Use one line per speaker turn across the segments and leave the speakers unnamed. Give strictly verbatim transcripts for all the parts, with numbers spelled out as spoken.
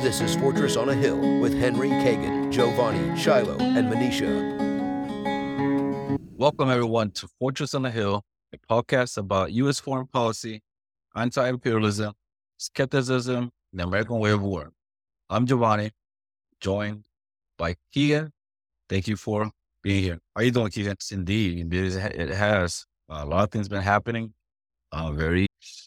This is Fortress on a Hill with Henry, Kagan, Giovanni, Shiloh, and Manisha.
Welcome, everyone, to Fortress on a Hill, a podcast about U S foreign policy, anti-imperialism, skepticism, and the American way of war. I'm Giovanni, joined by Keegan. Thank you for being here. How are you doing, Keegan? Indeed, indeed it has. Uh, a lot of things been happening. Uh, very,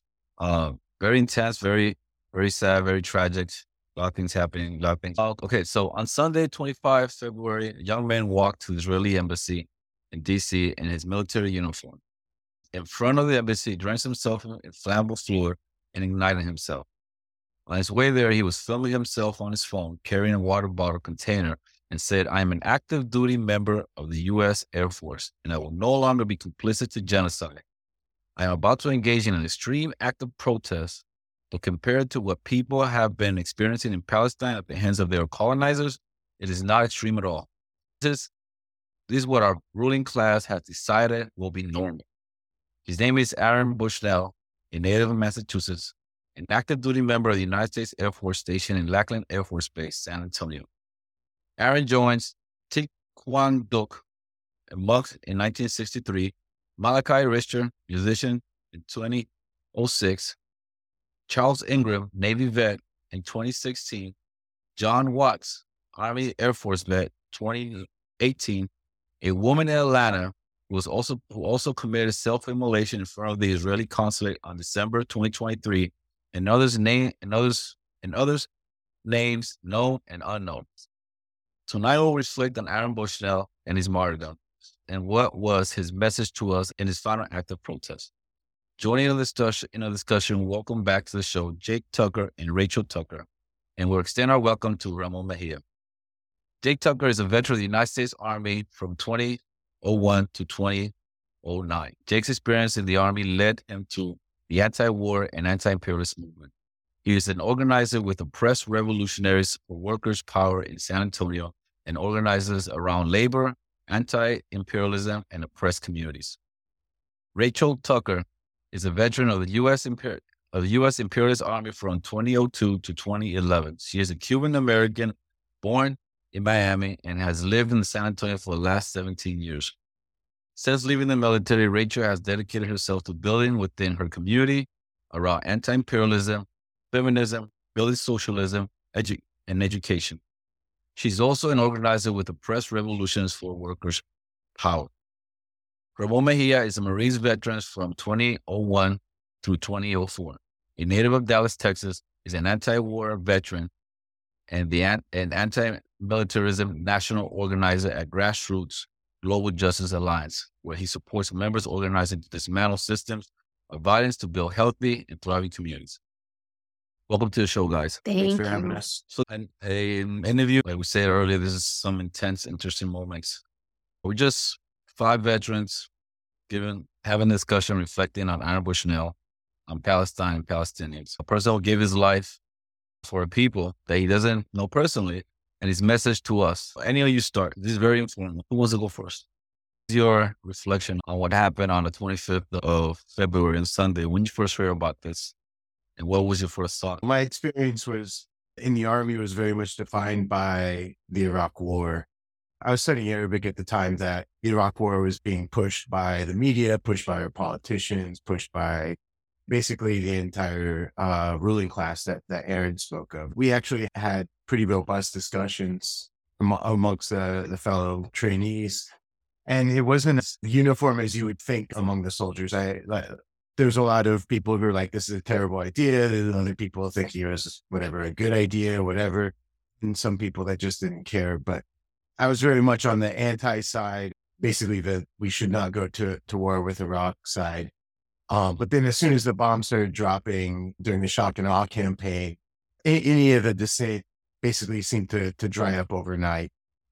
uh, very intense, very, very sad, very tragic. A lot of things happening. A lot of things. Uh, okay, so on Sunday, twenty-fifth of February, a young man walked to the Israeli embassy in D C in his military uniform. In front of the embassy, he drenched himself in flammable fluid and ignited himself. On his way there, he was filming himself on his phone, carrying a water bottle container, and said, "I am an active duty member of the U S Air Force, and I will no longer be complicit to genocide. I am about to engage in an extreme act of protest, but compared to what people have been experiencing in Palestine at the hands of their colonizers, it is not extreme at all. This, this is what our ruling class has decided will be normal." His name is Aaron Bushnell, a native of Massachusetts, an active duty member of the United States Air Force Station in Lackland Air Force Base, San Antonio. Aaron joins Thich Quang Duc, a monk, in nineteen sixty-three, Malachi Richter, musician, in twenty oh six, Charles Ingram, Navy vet, in twenty sixteen, John Watts, Army Air Force vet, twenty eighteen, a woman in Atlanta who was also who also committed self-immolation in front of the Israeli consulate on December twenty twenty-three, and others name and others and others names known and unknown. Tonight we'll reflect on Aaron Bushnell and his martyrdom, and what was his message to us in his final act of protest. Joining in the discussion, in a discussion, welcome back to the show, Jake Tucker and Rachel Tucker, and we'll extend our welcome to Ramon Mejia. Jake Tucker is a veteran of the United States Army from twenty oh one to twenty oh nine. Jake's experience in the Army led him to the anti-war and anti-imperialist movement. He is an organizer with Oppressed Revolutionaries for Workers' Power in San Antonio and organizes around labor, anti-imperialism, and oppressed communities. Rachel Tucker is a veteran of the U S Imper- of the U S Imperialist Army from twenty oh two to twenty eleven. She is a Cuban-American born in Miami and has lived in San Antonio for the last seventeen years. Since leaving the military, Rachel has dedicated herself to building within her community around anti-imperialism, feminism, building socialism, edu- and education. She's also an organizer with Oppressed Revolutions for Workers' Power. Ramon Mejia is a Marines veteran from twenty oh one through twenty oh four. A native of Dallas, Texas, is an anti-war veteran and the an- an anti-militarism national organizer at Grassroots Global Justice Alliance, where he supports members organizing to dismantle systems of violence to build healthy and thriving communities. Welcome to the show, guys.
Thank
Thanks for
you.
having us. So, an, a, an interview, like we said earlier, this is some intense, interesting moments. We're just five veterans giving, having a discussion, reflecting on Aaron Bushnell, on Palestine and Palestinians. A person who gave his life for a people that he doesn't know personally, and his message to us. Any of you start. This is very informative. Who wants to go first? Your reflection on what happened on the twenty-fifth of February on Sunday, when you first heard about this, and what was your first thought?
My experience was in the Army was very much defined by the Iraq War. I was studying Arabic at the time that the Iraq War was being pushed by the media, pushed by our politicians, pushed by basically the entire uh, ruling class that, that Aaron spoke of. We actually had pretty robust discussions am- amongst uh, the fellow trainees. And it wasn't as uniform as you would think among the soldiers. I like, There's a lot of people who are like, this is a terrible idea. There's other people thinking it was whatever, a good idea, whatever. And some people that just didn't care. But I was very much on the anti side, basically that we should not go to, to war with Iraq side. Um, but then as soon as the bombs started dropping during the shock and awe campaign, a- any of the dissent basically seemed to, to dry up overnight.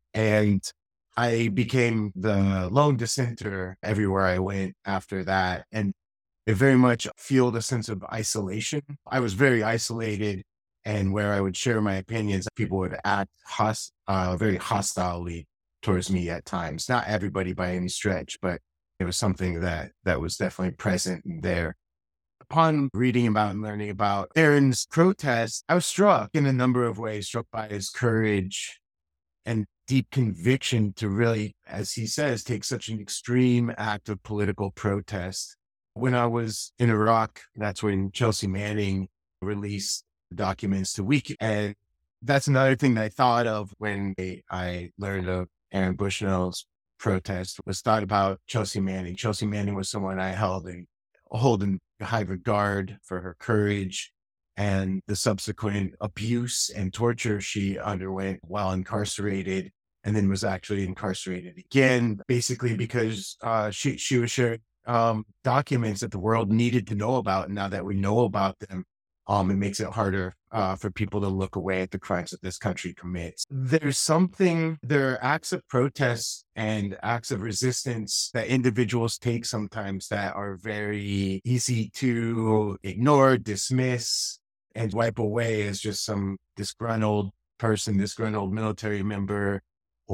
And I became the lone dissenter everywhere I went after that. And it very much fueled a sense of isolation. I was very isolated, and where I would share my opinions, people would act host, uh, very hostilely towards me at times. Not everybody by any stretch, but it was something that, that was definitely present there. upon reading about and learning about Aaron's protest, I was struck in a number of ways, struck by his courage and deep conviction to really, as he says, take such an extreme act of political protest. When I was in Iraq, that's when Chelsea Manning released documents to Week. And that's another thing that I thought of when I learned of Aaron Bushnell's protest, was thought about Chelsea Manning. Chelsea Manning was someone I held in, hold in high regard for her courage and the subsequent abuse and torture she underwent while incarcerated, and then was actually incarcerated again, basically because uh, she, she was sharing um, documents that the world needed to know about. And now that we know about them, um, it makes it harder uh, for people to look away at the crimes that this country commits. There's something, there are acts of protest and acts of resistance that individuals take sometimes that are very easy to ignore, dismiss, and wipe away as just some disgruntled person, disgruntled military member,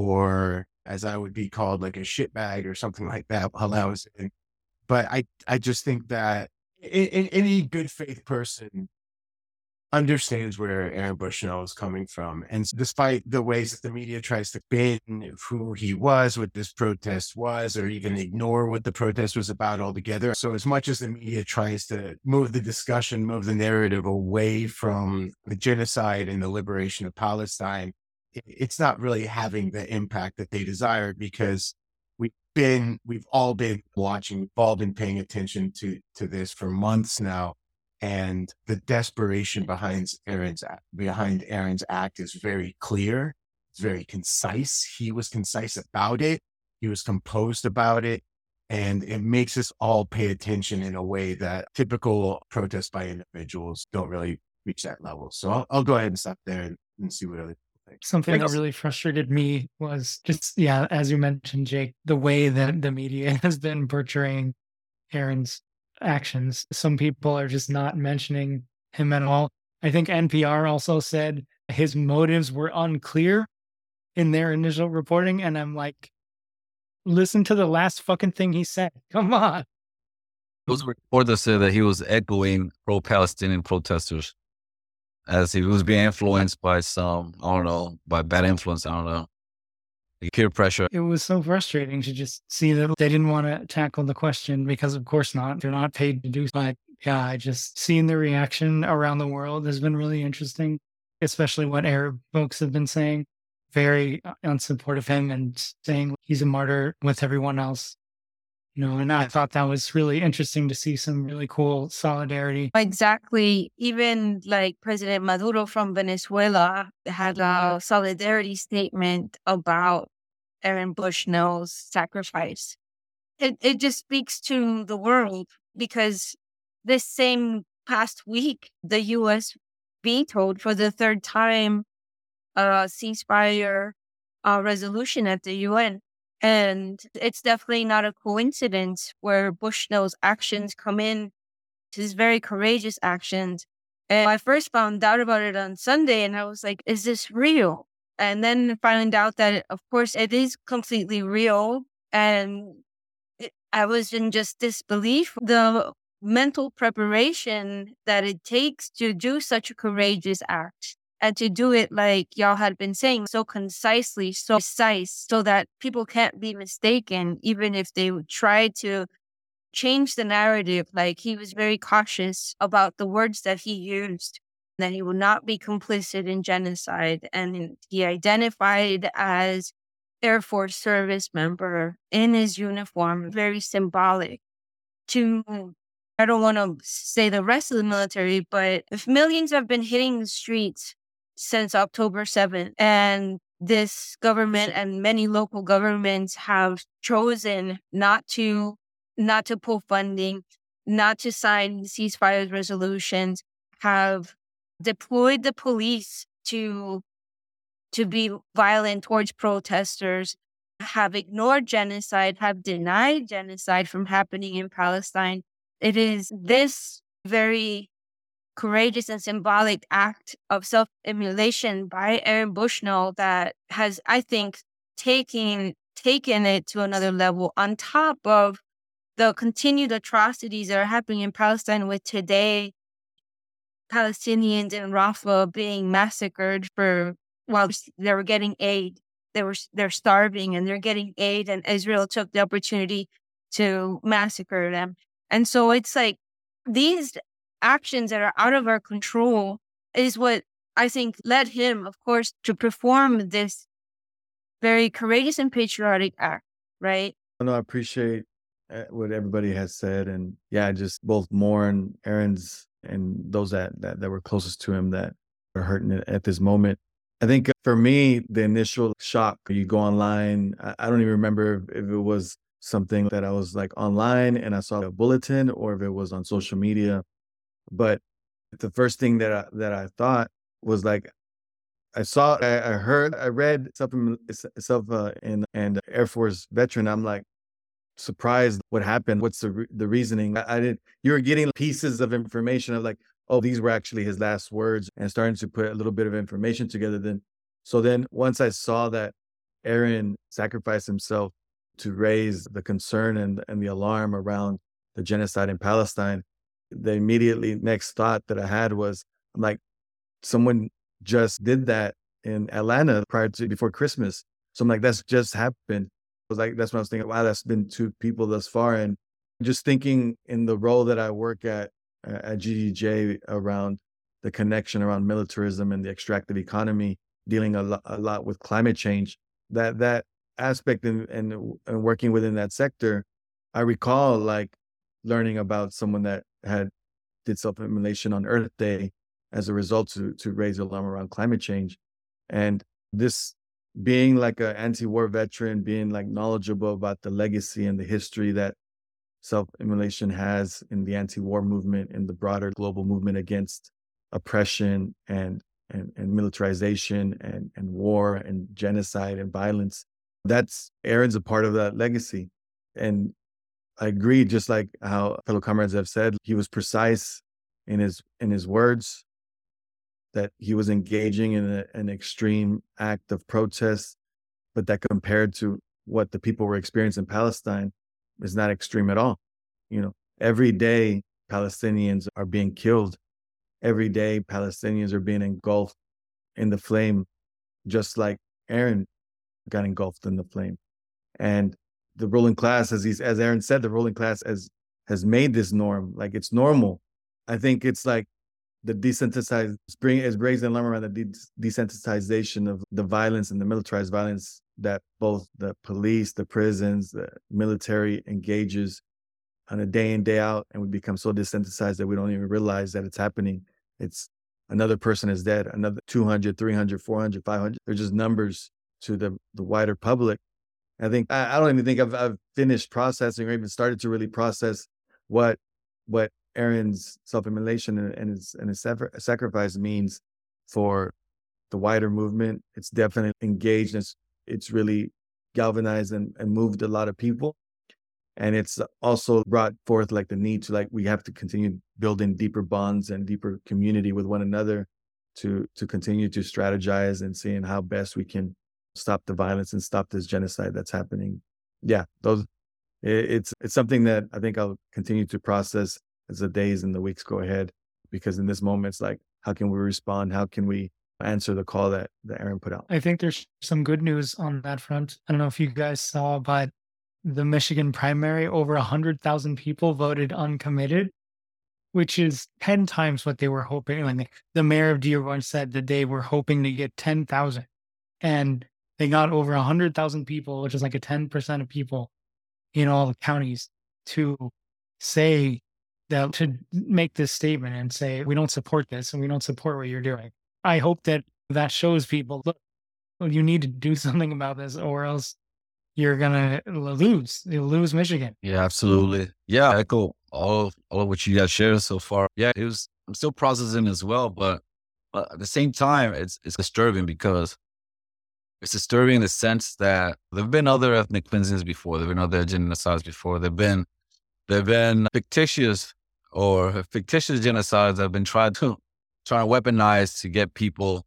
or as I would be called, like a shitbag or something like that while I was in. But I, I just think that in, in any good faith person understands where Aaron Bushnell is coming from. And despite the ways that the media tries to spin who he was, what this protest was, or even ignore what the protest was about altogether. So as much as the media tries to move the discussion, move the narrative away from the genocide and the liberation of Palestine, it's not really having the impact that they desired, because we've been, we've all been watching, we've all been paying attention to, to this for months now. And the desperation behind Aaron's behind Aaron's act is very clear. It's very concise. He was concise about it. He was composed about it. And it makes us all pay attention in a way that typical protests by individuals don't really reach that level. So I'll, I'll go ahead and stop there and, and see what other people think.
Something that really frustrated me was just, yeah, as you mentioned, Jake, the way that the media has been portraying Aaron's actions. Some people are just not mentioning him at all. I think N P R also said his motives were unclear in their initial reporting. And I'm like, listen to the last fucking thing he said. Come on.
It was a report that said that he was echoing pro-Palestinian protesters as he was being influenced by some, I don't know, by bad influence, I don't know, peer pressure.
It was so frustrating to just see that they didn't want to tackle the question, because of course not. They're not paid to do so. But yeah, I just seeing the reaction around the world has been really interesting, especially what Arab folks have been saying. Very unsupportive of him and saying he's a martyr with everyone else. You know, and I thought that was really interesting to see some really cool solidarity.
Exactly. Even like President Maduro from Venezuela had a solidarity statement about Aaron Bushnell's sacrifice. It it just speaks to the world, because this same past week, the U S vetoed for the third time a ceasefire uh, resolution at the U N. And it's definitely not a coincidence where Bushnell's actions come in, his very courageous actions. And I first found out about it on Sunday, and I was like, is this real? And then finding out that, of course, it is completely real. And it, I was in just disbelief. The mental preparation that it takes to do such a courageous act, and to do it, like y'all had been saying, so concisely, so precise, so that people can't be mistaken, even if they would try to change the narrative. Like, he was very cautious about the words that he used, that he would not be complicit in genocide. And he identified as Air Force service member in his uniform, very symbolic to, I don't want to say the rest of the military, but if millions have been hitting the streets since October seventh, and this government and many local governments have chosen not to not to pull funding, not to sign ceasefire resolutions, have deployed the police to to be violent towards protesters, have ignored genocide, have denied genocide from happening in Palestine. It is this very courageous and symbolic act of self-immolation by Aaron Bushnell that has, I think, taken taken it to another level, on top of the continued atrocities that are happening in Palestine with today Palestinians in Rafah being massacred for while they were getting aid. They were they're starving and they're getting aid, and Israel took the opportunity to massacre them. And so it's like these actions that are out of our control is what I think led him, of course, to perform this very courageous and patriotic act, right?
No, I appreciate uh, what everybody has said. And yeah, just both mourn Aaron's and those that, that, that were closest to him that are hurting at this moment. I think for me, the initial shock, you go online, I, I don't even remember if it was something that I was like online and I saw a bulletin or if it was on social media. But the first thing that I, that I thought was like, I saw, I, I heard, I read something self uh, in and Air Force veteran. I'm like surprised what happened. What's the re- the reasoning? I, I didn't. You were getting pieces of information of like, oh, these were actually his last words, and starting to put a little bit of information together. Then, so then once I saw that Aaron sacrificed himself to raise the concern and and the alarm around the genocide in Palestine, the immediately next thought that I had was, I'm like, someone just did that in Atlanta prior to before Christmas. So I'm like, that's just happened. I was like, that's what I was thinking. Wow, that's been two people thus far. And just thinking in the role that I work at uh, at G D J around the connection around militarism and the extractive economy, dealing a, lo- a lot with climate change, that that aspect and, and and working within that sector, I recall like learning about someone that had did self-immolation on Earth Day as a result to to raise alarm around climate change. And this being like an anti-war veteran, being like knowledgeable about the legacy and the history that self-immolation has in the anti-war movement and the broader global movement against oppression and and, and militarization and, and war and genocide and violence. That's Aaron's a part of that legacy. And I agree, just like how fellow comrades have said, he was precise in his in his words, that he was engaging in a, an extreme act of protest, but that compared to what the people were experiencing in Palestine is not extreme at all. You know, every day Palestinians are being killed. Every day Palestinians are being engulfed in the flame, just like Aaron got engulfed in the flame. And the ruling class, as he's, as Aaron said, the ruling class has has made this norm. Like it's normal. I think it's like the desensitized spring is raising alarm around the de- desensitization of the violence and the militarized violence that both the police, the prisons, the military engages on a day in, day out. And we become so desensitized that we don't even realize that it's happening. It's another person is dead, another two hundred, three hundred, four hundred, five hundred. They're just numbers to the, the wider public. I think, I, I don't even think I've, I've finished processing or even started to really process what, what Aaron's self-immolation and, and his, and his sacrifice means for the wider movement. It's definitely engaged. It's, it's really galvanized and, and moved a lot of people. And it's also brought forth like the need to like, we have to continue building deeper bonds and deeper community with one another to, to continue to strategize and seeing how best we can stop the violence and stop this genocide that's happening. Yeah, those, it, it's, it's something that I think I'll continue to process as the days and the weeks go ahead, because in this moment, it's like, how can we respond? How can we answer the call that, that Aaron put out?
I think there's some good news on that front. I don't know if you guys saw, but the Michigan primary, over one hundred thousand people voted uncommitted, which is ten times what they were hoping. Like the mayor of Dearborn said that they were hoping to get ten thousand. And they got over one hundred thousand people, which is like a ten percent of people in all the counties, to say that, to make this statement and say, we don't support this and we don't support what you're doing. I hope that that shows people, look, you need to do something about this or else you're going to lose. You'll lose Michigan.
Yeah, absolutely. Yeah, I echo all, all of what you guys shared so far. Yeah, it was, I'm still processing as well, but, but at the same time, it's it's disturbing because it's disturbing in the sense that there have been other ethnic cleansings before. There have been other genocides before. There have been, there have been fictitious or fictitious genocides that have been tried to, trying to weaponize to get people,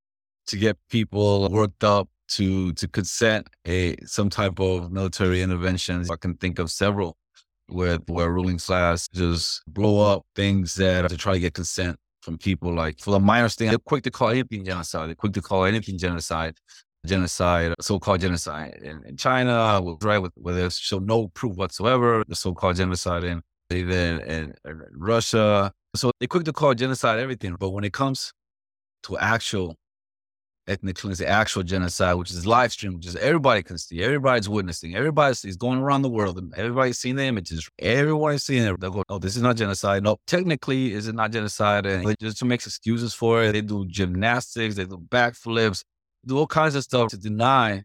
to get people worked up to, to consent a, some type of military interventions. I can think of several with where ruling class just blow up things that to try to get consent from people. Like for the minors thing, they're quick to call anything genocide. They're quick to call anything genocide. Genocide, so-called genocide in, in China, right? With, where there's show no proof whatsoever, the so-called genocide in even in, in Russia. So they're quick to call genocide everything, but when it comes to actual ethnic cleansing, actual genocide, which is live stream, which is everybody can see, everybody's witnessing, everybody's is going around the world, and everybody's seeing the images, everybody's seeing it. They'll go, "Oh, this is not genocide. No, technically, is it not genocide?" And they just to make excuses for it. They do gymnastics, they do backflips, do all kinds of stuff to deny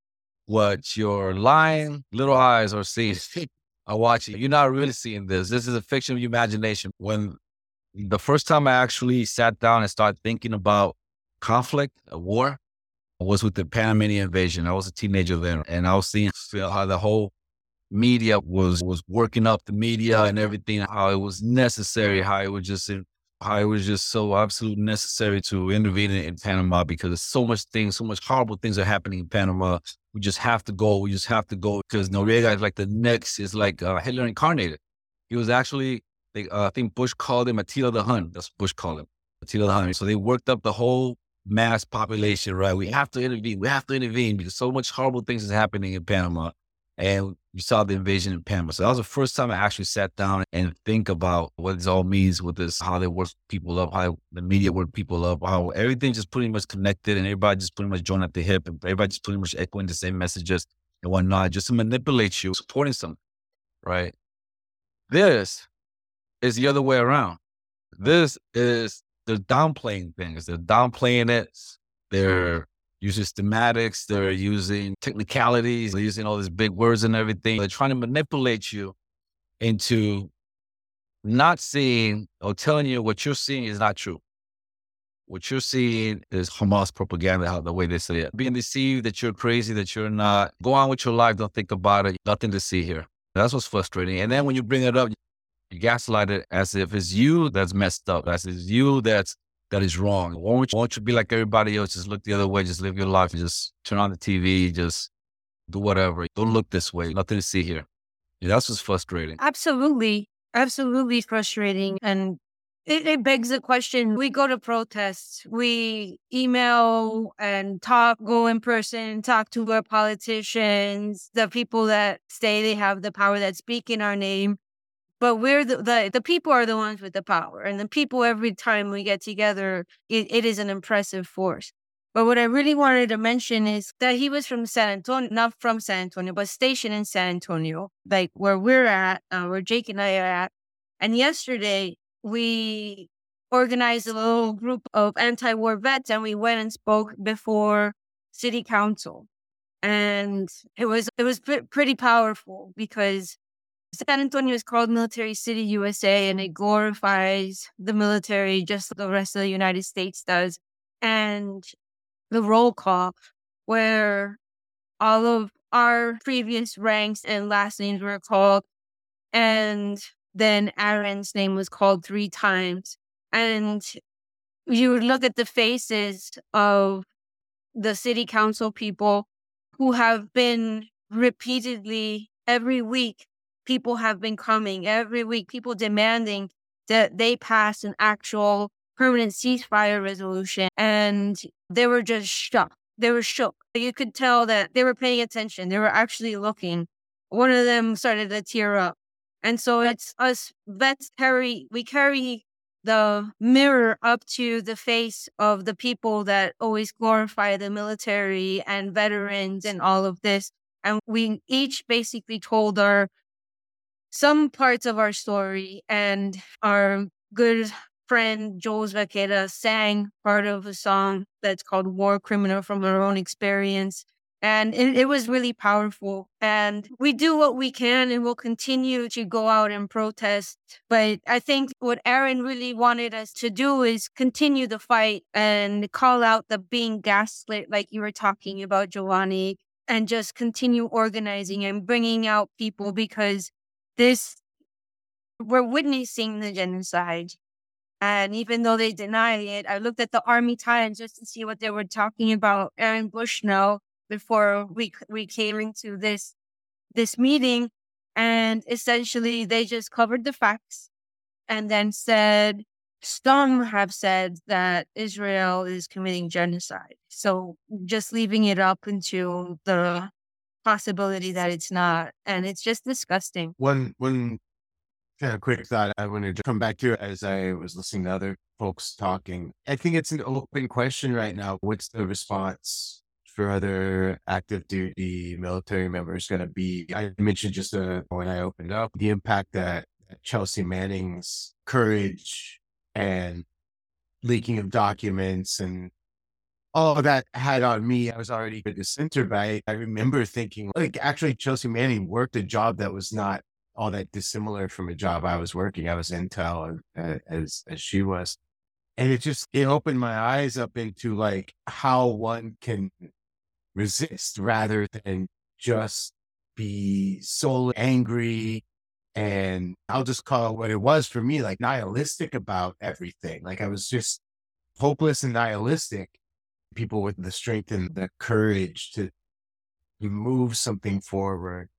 what your lying little eyes are seeing, are watching. You're not really seeing this. This is a fiction of your imagination. When the first time I actually sat down and started thinking about conflict, a war, was with the Panamanian invasion. I was a teenager then, and I was seeing how the whole media was was working up the media and everything, how it was necessary, how it was just in, how it was just so absolutely necessary to intervene in, in Panama, because there's so much things, so much horrible things are happening in Panama. We just have to go. We just have to go because Noriega is like the next, is like uh, Hitler incarnated. He was actually, they, uh, I think Bush called him Attila the Hun. That's what Bush called him, Attila the Hun. So they worked up the whole mass population, right? We have to intervene. We have to intervene because so much horrible things is happening in Panama. And you saw the invasion in Panama. So that was the first time I actually sat down and think about what this all means with this, how they work people up, how the media work people up, how everything just pretty much connected and everybody just pretty much joined at the hip and everybody just pretty much echoing the same messages and whatnot, just to manipulate you, supporting something, right? This is the other way around. This is, they're downplaying things. They're downplaying it. They're using schematics. They're using technicalities. They're using all these big words and everything. They're trying to manipulate you into not seeing or telling you what you're seeing is not true. What you're seeing is Hamas propaganda, how the way they say it. Being deceived that you're crazy, that you're not. Go on with your life. Don't think about it. Nothing to see here. That's what's frustrating. And then when you bring it up, you gaslight it as if it's you that's messed up, as if it's you that's that is wrong. Won't you, won't you be like everybody else? Just look the other way. Just live your life. Just turn on the T V. Just do whatever. Don't look this way. Nothing to see here. Yeah, that's what's frustrating.
Absolutely. Absolutely frustrating. And it, it begs the question. We go to protests. We email and talk, go in person, talk to our politicians, the people that say they have the power, that speak in our name. But we're the, the the people are the ones with the power. And the people, every time we get together, it, it is an impressive force. But what I really wanted to mention is that he was from San Antonio, not from San Antonio, but stationed in San Antonio, like where we're at, uh, where Jake and I are at. And yesterday, we organized a little group of anti-war vets, and we went and spoke before city council. And it was it was pre- pretty powerful because San Antonio is called Military City, U S A, and it glorifies the military just like the rest of the United States does. And the roll call, where all of our previous ranks and last names were called, and then Aaron's name was called three times. And you would look at the faces of the city council people who have been repeatedly every week. People have been coming every week, people demanding that they pass an actual permanent ceasefire resolution. And they were just shocked. They were shook. You could tell that they were paying attention. They were actually looking. One of them started to tear up. And so it's us vets carry, we carry the mirror up to the face of the people that always glorify the military and veterans and all of this. And we each basically told our some parts of our story, and our good friend Jules Vaquera sang part of a song that's called War Criminal from our own experience. And it, it was really powerful. And we do what we can, and we'll continue to go out and protest. But I think what Aaron really wanted us to do is continue the fight and call out the being gaslit, like you were talking about, Giovanni, and just continue organizing and bringing out people, because this, we're witnessing the genocide. And even though they deny it, I looked at the Army Times just to see what they were talking about Aaron Bushnell before we we came into this this meeting. And essentially, they just covered the facts and then said, some have said that Israel is committing genocide. So just leaving it up into the possibility that it's not. And it's just disgusting.
One, one kind of quick thought I wanted to come back to as I was listening to other folks talking. I think it's an open question right now. What's the response for other active duty military members going to be? I mentioned just uh, when I opened up the impact that Chelsea Manning's courage and leaking of documents and all of that had on me. I was already a dissenter, but I, I remember thinking, like, actually, Chelsea Manning worked a job that was not all that dissimilar from a job I was working. I was intel uh, as as she was. And it just, it opened my eyes up into like how one can resist rather than just be so angry. And I'll just call it what it was for me, like nihilistic about everything. Like I was just hopeless and nihilistic. People with the strength and the courage to move something forward.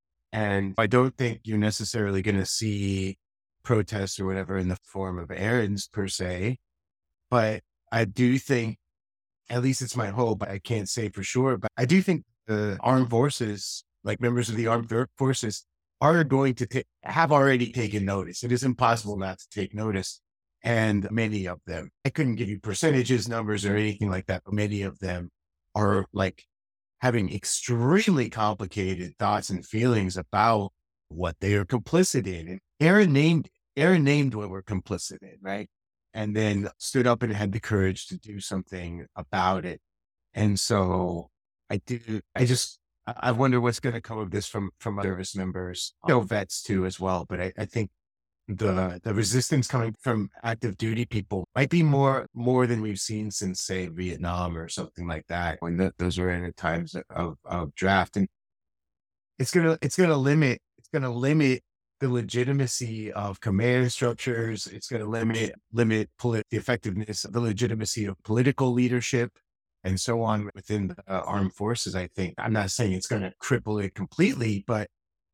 And I don't think you're necessarily going to see protests or whatever in the form of Aaron's per se. But I do think, at least it's my hope, I can't say for sure, but I do think the armed forces, like members of the armed forces, are going to ta- have already taken notice. It is impossible not to take notice. And many of them, I couldn't give you percentages, numbers, or anything like that, but many of them are like having extremely complicated thoughts and feelings about what they are complicit in. And Aaron named, Aaron named what we're complicit in, right? And then stood up and had the courage to do something about it. And so I do, I just, I wonder what's going to come of this from, from service members, you know, vets too as well. But I, I think the, the resistance coming from active duty people might be more, more than we've seen since, say, Vietnam or something like that, when the, those were in times of, of draft. And it's going to, it's going to limit, it's going to limit the legitimacy of command structures. It's going to limit, limit polit- the effectiveness of the legitimacy of political leadership and so on within the uh, armed forces. I think, I'm not saying it's going to cripple it completely, but,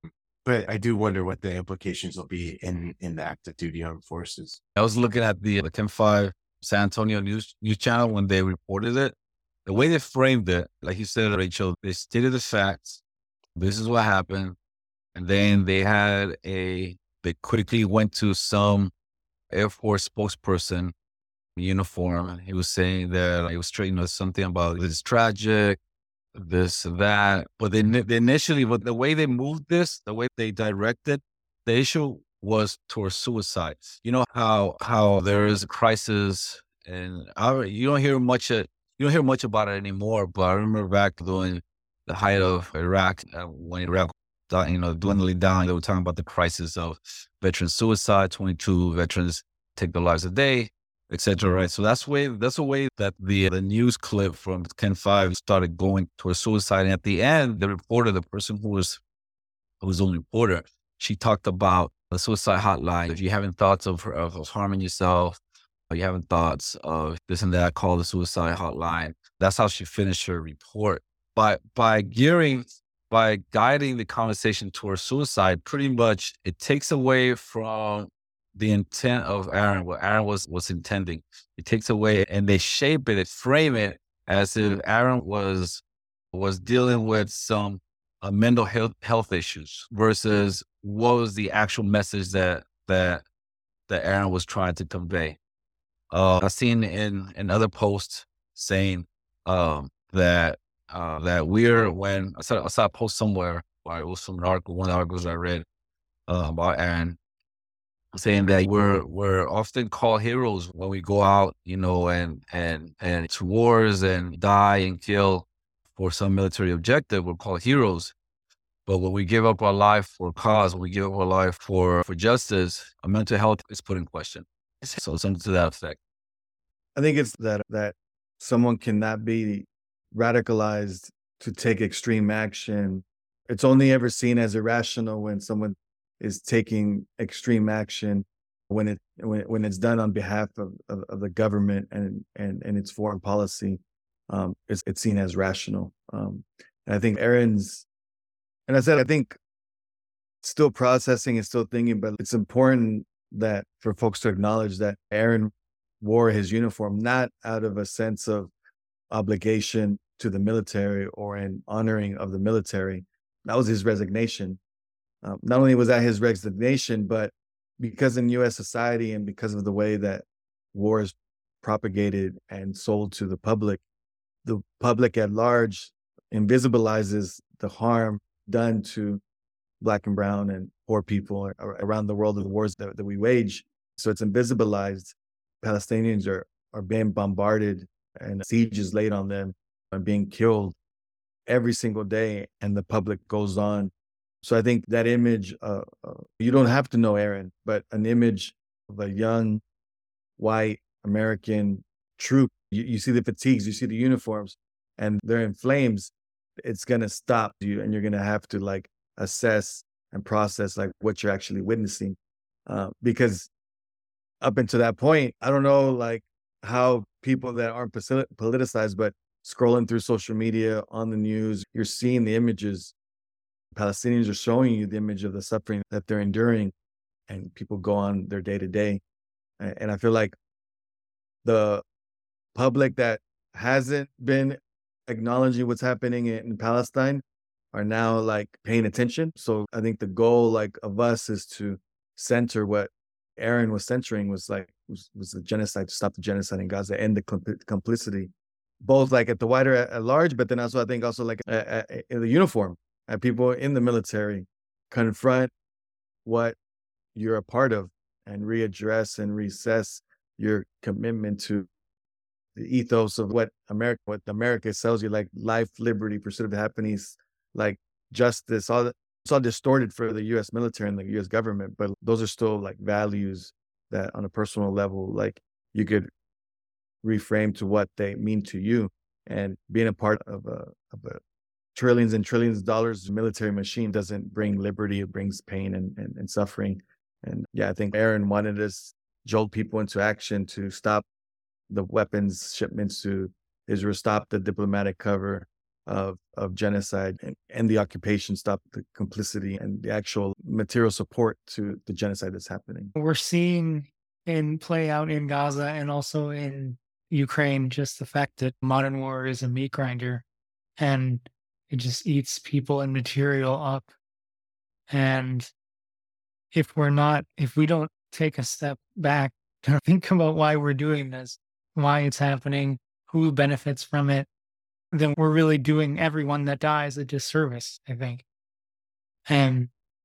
but I do wonder what the implications will be in, in the active duty armed forces.
I was looking at the, the Chem five San Antonio news, news channel when they reported it. The way they framed it, like you said, Rachel, they stated the facts. This is what happened. And then they had a, they quickly went to some Air Force spokesperson in uniform. And he was saying that it was straight, you know, something about this is tragic, this, that. But they, they initially, but the way they moved this, the way they directed, the issue was towards suicides. You know how, how there is a crisis and I, you don't hear much, uh, you don't hear much about it anymore. But I remember back during the height of Iraq, uh, when Iraq you know, dwindling down, they were talking about the crisis of veteran suicide, twenty-two veterans take their lives a day, et cetera. Right. So that's way, that's a way that the, the news clip from Chem five started going towards suicide. And at the end, the reporter, the person who was, who was the only reporter, she talked about the suicide hotline. If you're having thoughts of, of, of harming yourself, or you're having thoughts of this and that, call the suicide hotline. That's how she finished her report. By, by gearing By guiding the conversation towards suicide, pretty much it takes away from the intent of Aaron, what Aaron was, was intending. It takes away and they shape it, and frame it as if Aaron was, was dealing with some uh, mental health, health issues versus what was the actual message that, that, that Aaron was trying to convey. Uh, I've seen in, in other posts saying um, that Uh, that we're when I saw, I saw a post somewhere, or it was from an article, one of the articles I read uh, about Aaron, saying that we're we're often called heroes when we go out, you know, and and and to wars and die and kill for some military objective. We're called heroes, but when we give up our life for a cause, when we give up our life for for justice, our mental health is put in question. So something to that effect.
I think it's that that someone cannot be radicalized to take extreme action. It's only ever seen as irrational when someone is taking extreme action, when it when, when it's done on behalf of, of, of the government and, and and its foreign policy. Um, it's it's seen as rational. Um, and I think Aaron's, and I said I think still processing and still thinking, but it's important that for folks to acknowledge that Aaron wore his uniform, not out of a sense of obligation to the military or an honoring of the military. That was his resignation. Um, not only was that his resignation, but because in U S society and because of the way that war is propagated and sold to the public, the public at large invisibilizes the harm done to Black and brown and poor people around the world of the wars that, that we wage. So it's invisibilized. Palestinians are, are being bombarded and sieges laid on them and being killed every single day, and the public goes on. So I think that image, uh, uh, you don't have to know Aaron, but an image of a young, white American troop, you, you see the fatigues, you see the uniforms, and they're in flames, it's going to stop you, and you're going to have to like assess and process like what you're actually witnessing. Uh, because up until that point, I don't know like how people that aren't politicized, but scrolling through social media, on the news, you're seeing the images. Palestinians are showing you the image of the suffering that they're enduring, and people go on their day to day. And I feel like the public that hasn't been acknowledging what's happening in Palestine are now like paying attention. So I think the goal like of us is to center what Aaron was centering was like, was, was the genocide, to stop the genocide in Gaza and the compl- complicity, both like at the wider at, at large, but then also I think also like at, at, in the uniform, at people in the military, confront what you're a part of and readdress and recess your commitment to the ethos of what America, what America sells you, like life, liberty, pursuit of happiness, like justice, all that. It's all distorted for the U S military and the U S government, but those are still like values that on a personal level, like you could reframe to what they mean to you. And being a part of a, of a trillions and trillions of dollars military machine doesn't bring liberty, it brings pain and, and, and suffering. And yeah, I think Aaron wanted us jolt people into action to stop the weapons shipments to Israel, stop the diplomatic cover of of genocide, and, and the occupation, stop the complicity and the actual material support to the genocide that's happening.
We're seeing in play out in Gaza and also in Ukraine just the fact that modern war is a meat grinder and it just eats people and material up. And if we're not, if we don't take a step back to think about why we're doing this, why it's happening, who benefits from it, then we're really doing everyone that dies a disservice, I think. And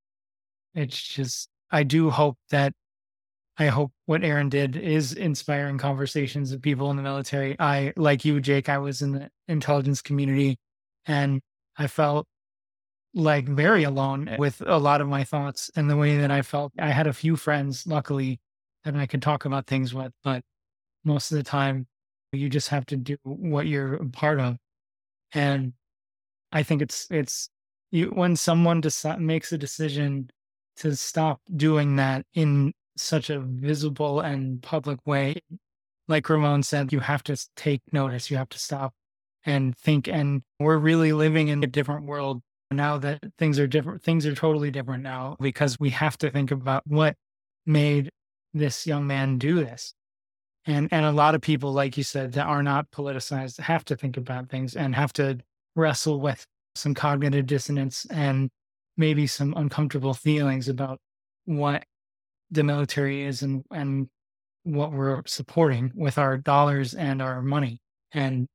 it's just, I do hope that, I hope what Aaron did is inspiring conversations of people in the military. I, like you, Jake, I was in the intelligence community and I felt like very alone with a lot of my thoughts and the way that I felt. I had a few friends, luckily, that I could talk about things with, but most of the time you just have to do what you're a part of. And I think it's, it's you, when someone deci- makes a decision to stop doing that in such a visible and public way, like Ramon said, you have to take notice, you have to stop and think. And we're really living in a different world now that things are different. Things are totally different now because we have to think about what made this young man do this. And and a lot of people, like you said, that are not politicized have to think about things and have to wrestle with some cognitive dissonance and maybe some uncomfortable feelings about what the military is and, and what we're supporting with our dollars and our money. And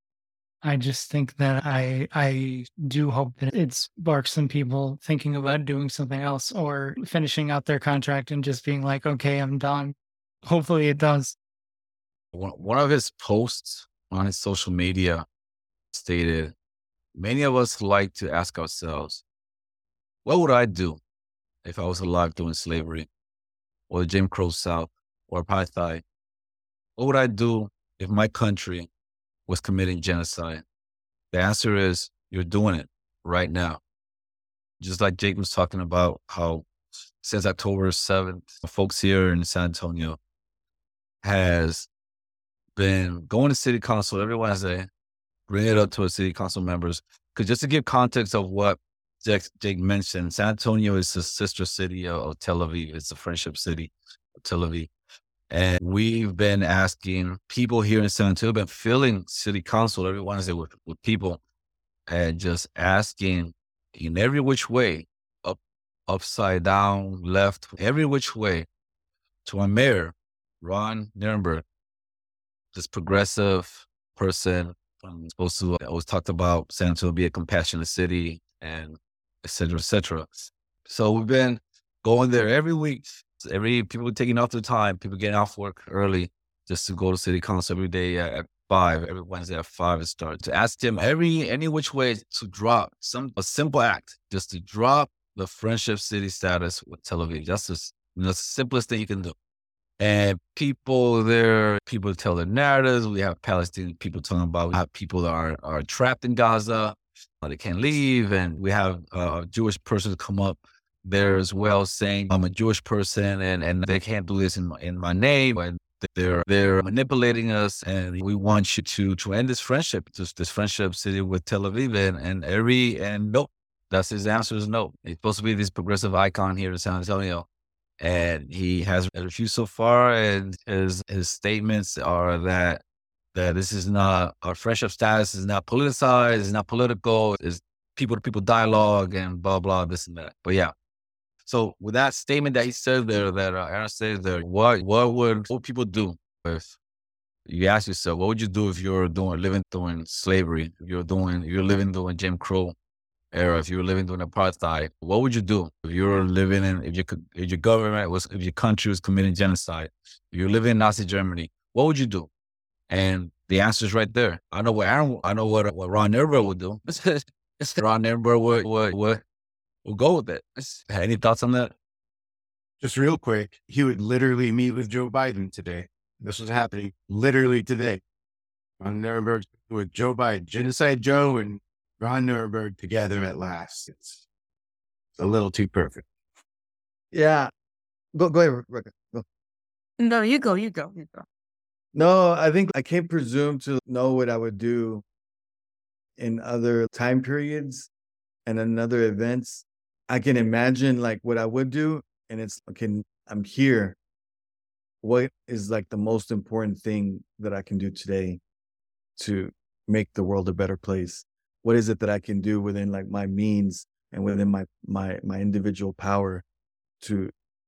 I just think that I I do hope that it sparks some people thinking about doing something else or finishing out their contract and just being like, okay, I'm done. Hopefully it does.
One, one of his posts on his social media stated, many of us like to ask ourselves, what would I do if I was alive during slavery or the Jim Crow South or apartheid? What would I do if my country was committing genocide? The answer is you're doing it right now. Just like Jake was talking about how since October seventh, folks here in San Antonio has been going to city council every Wednesday, bring it up to our city council members. Because just to give context of what Jake, Jake mentioned, San Antonio is the sister city of, of Tel Aviv. It's the friendship city of Tel Aviv. And we've been asking people here in San Antonio, been filling city council every Wednesday with, with people and just asking in every which way, up, upside down, left, every which way, to our mayor, Ron Nirenberg, this progressive person, um, supposed to uh, always talked about San Antonio be a compassionate city and et cetera, et cetera. So we've been going there every week. Every people taking off their time, people getting off work early just to go to city council every day at, at five, every Wednesday at five it starts. To ask them every any which way to drop some a simple act, just to drop the friendship city status with Tel Aviv. That's just you know, the simplest thing you can do. And people there, people tell their narratives. We have Palestinian people talking about we have people that are, are trapped in Gaza, they can't leave. And we have uh, a Jewish person come up there as well saying, I'm a Jewish person and, and they can't do this in my, in my name. And they're they're manipulating us and we want you to to end this friendship, just this friendship city with Tel Aviv. And, and every, and nope, that's his answer is no. He's supposed to be this progressive icon here in San Antonio. And he has refused so far, and his his statements are that that this is not our friendship status is not politicized, it's not political, it's people to people dialogue and blah blah this and that. But yeah, so with that statement that he said there, that uh, Aaron said there, what what would what would people do if you ask yourself, what would you do if you're doing living during slavery, if you're doing you're living during Jim Crow era, if you were living during apartheid, what would you do if you were living in, if, you could, if your government was, if your country was committing genocide, if you're living in Nazi Germany, what would you do? And the answer is right there. I know what Aaron, I know what, what Ron Nirenberg would do. Ron Nirenberg would, would, would, would go with it. Any thoughts on that?
Just real quick, he would literally meet with Joe Biden today. This was happening literally today. Ron Nirenberg with Joe Biden, Genocide Joe and Ron Nirenberg together at last. It's, it's a little too perfect.
Yeah. Go, go ahead, Rebecca. Go.
No, you go, you go, you go.
No, I think I can't presume to know what I would do in other time periods and in other events. I can imagine like what I would do, and it's okay. I'm here. What is like the most important thing that I can do today to make the world a better place? What is it that I can do within like my means and within my my my individual power to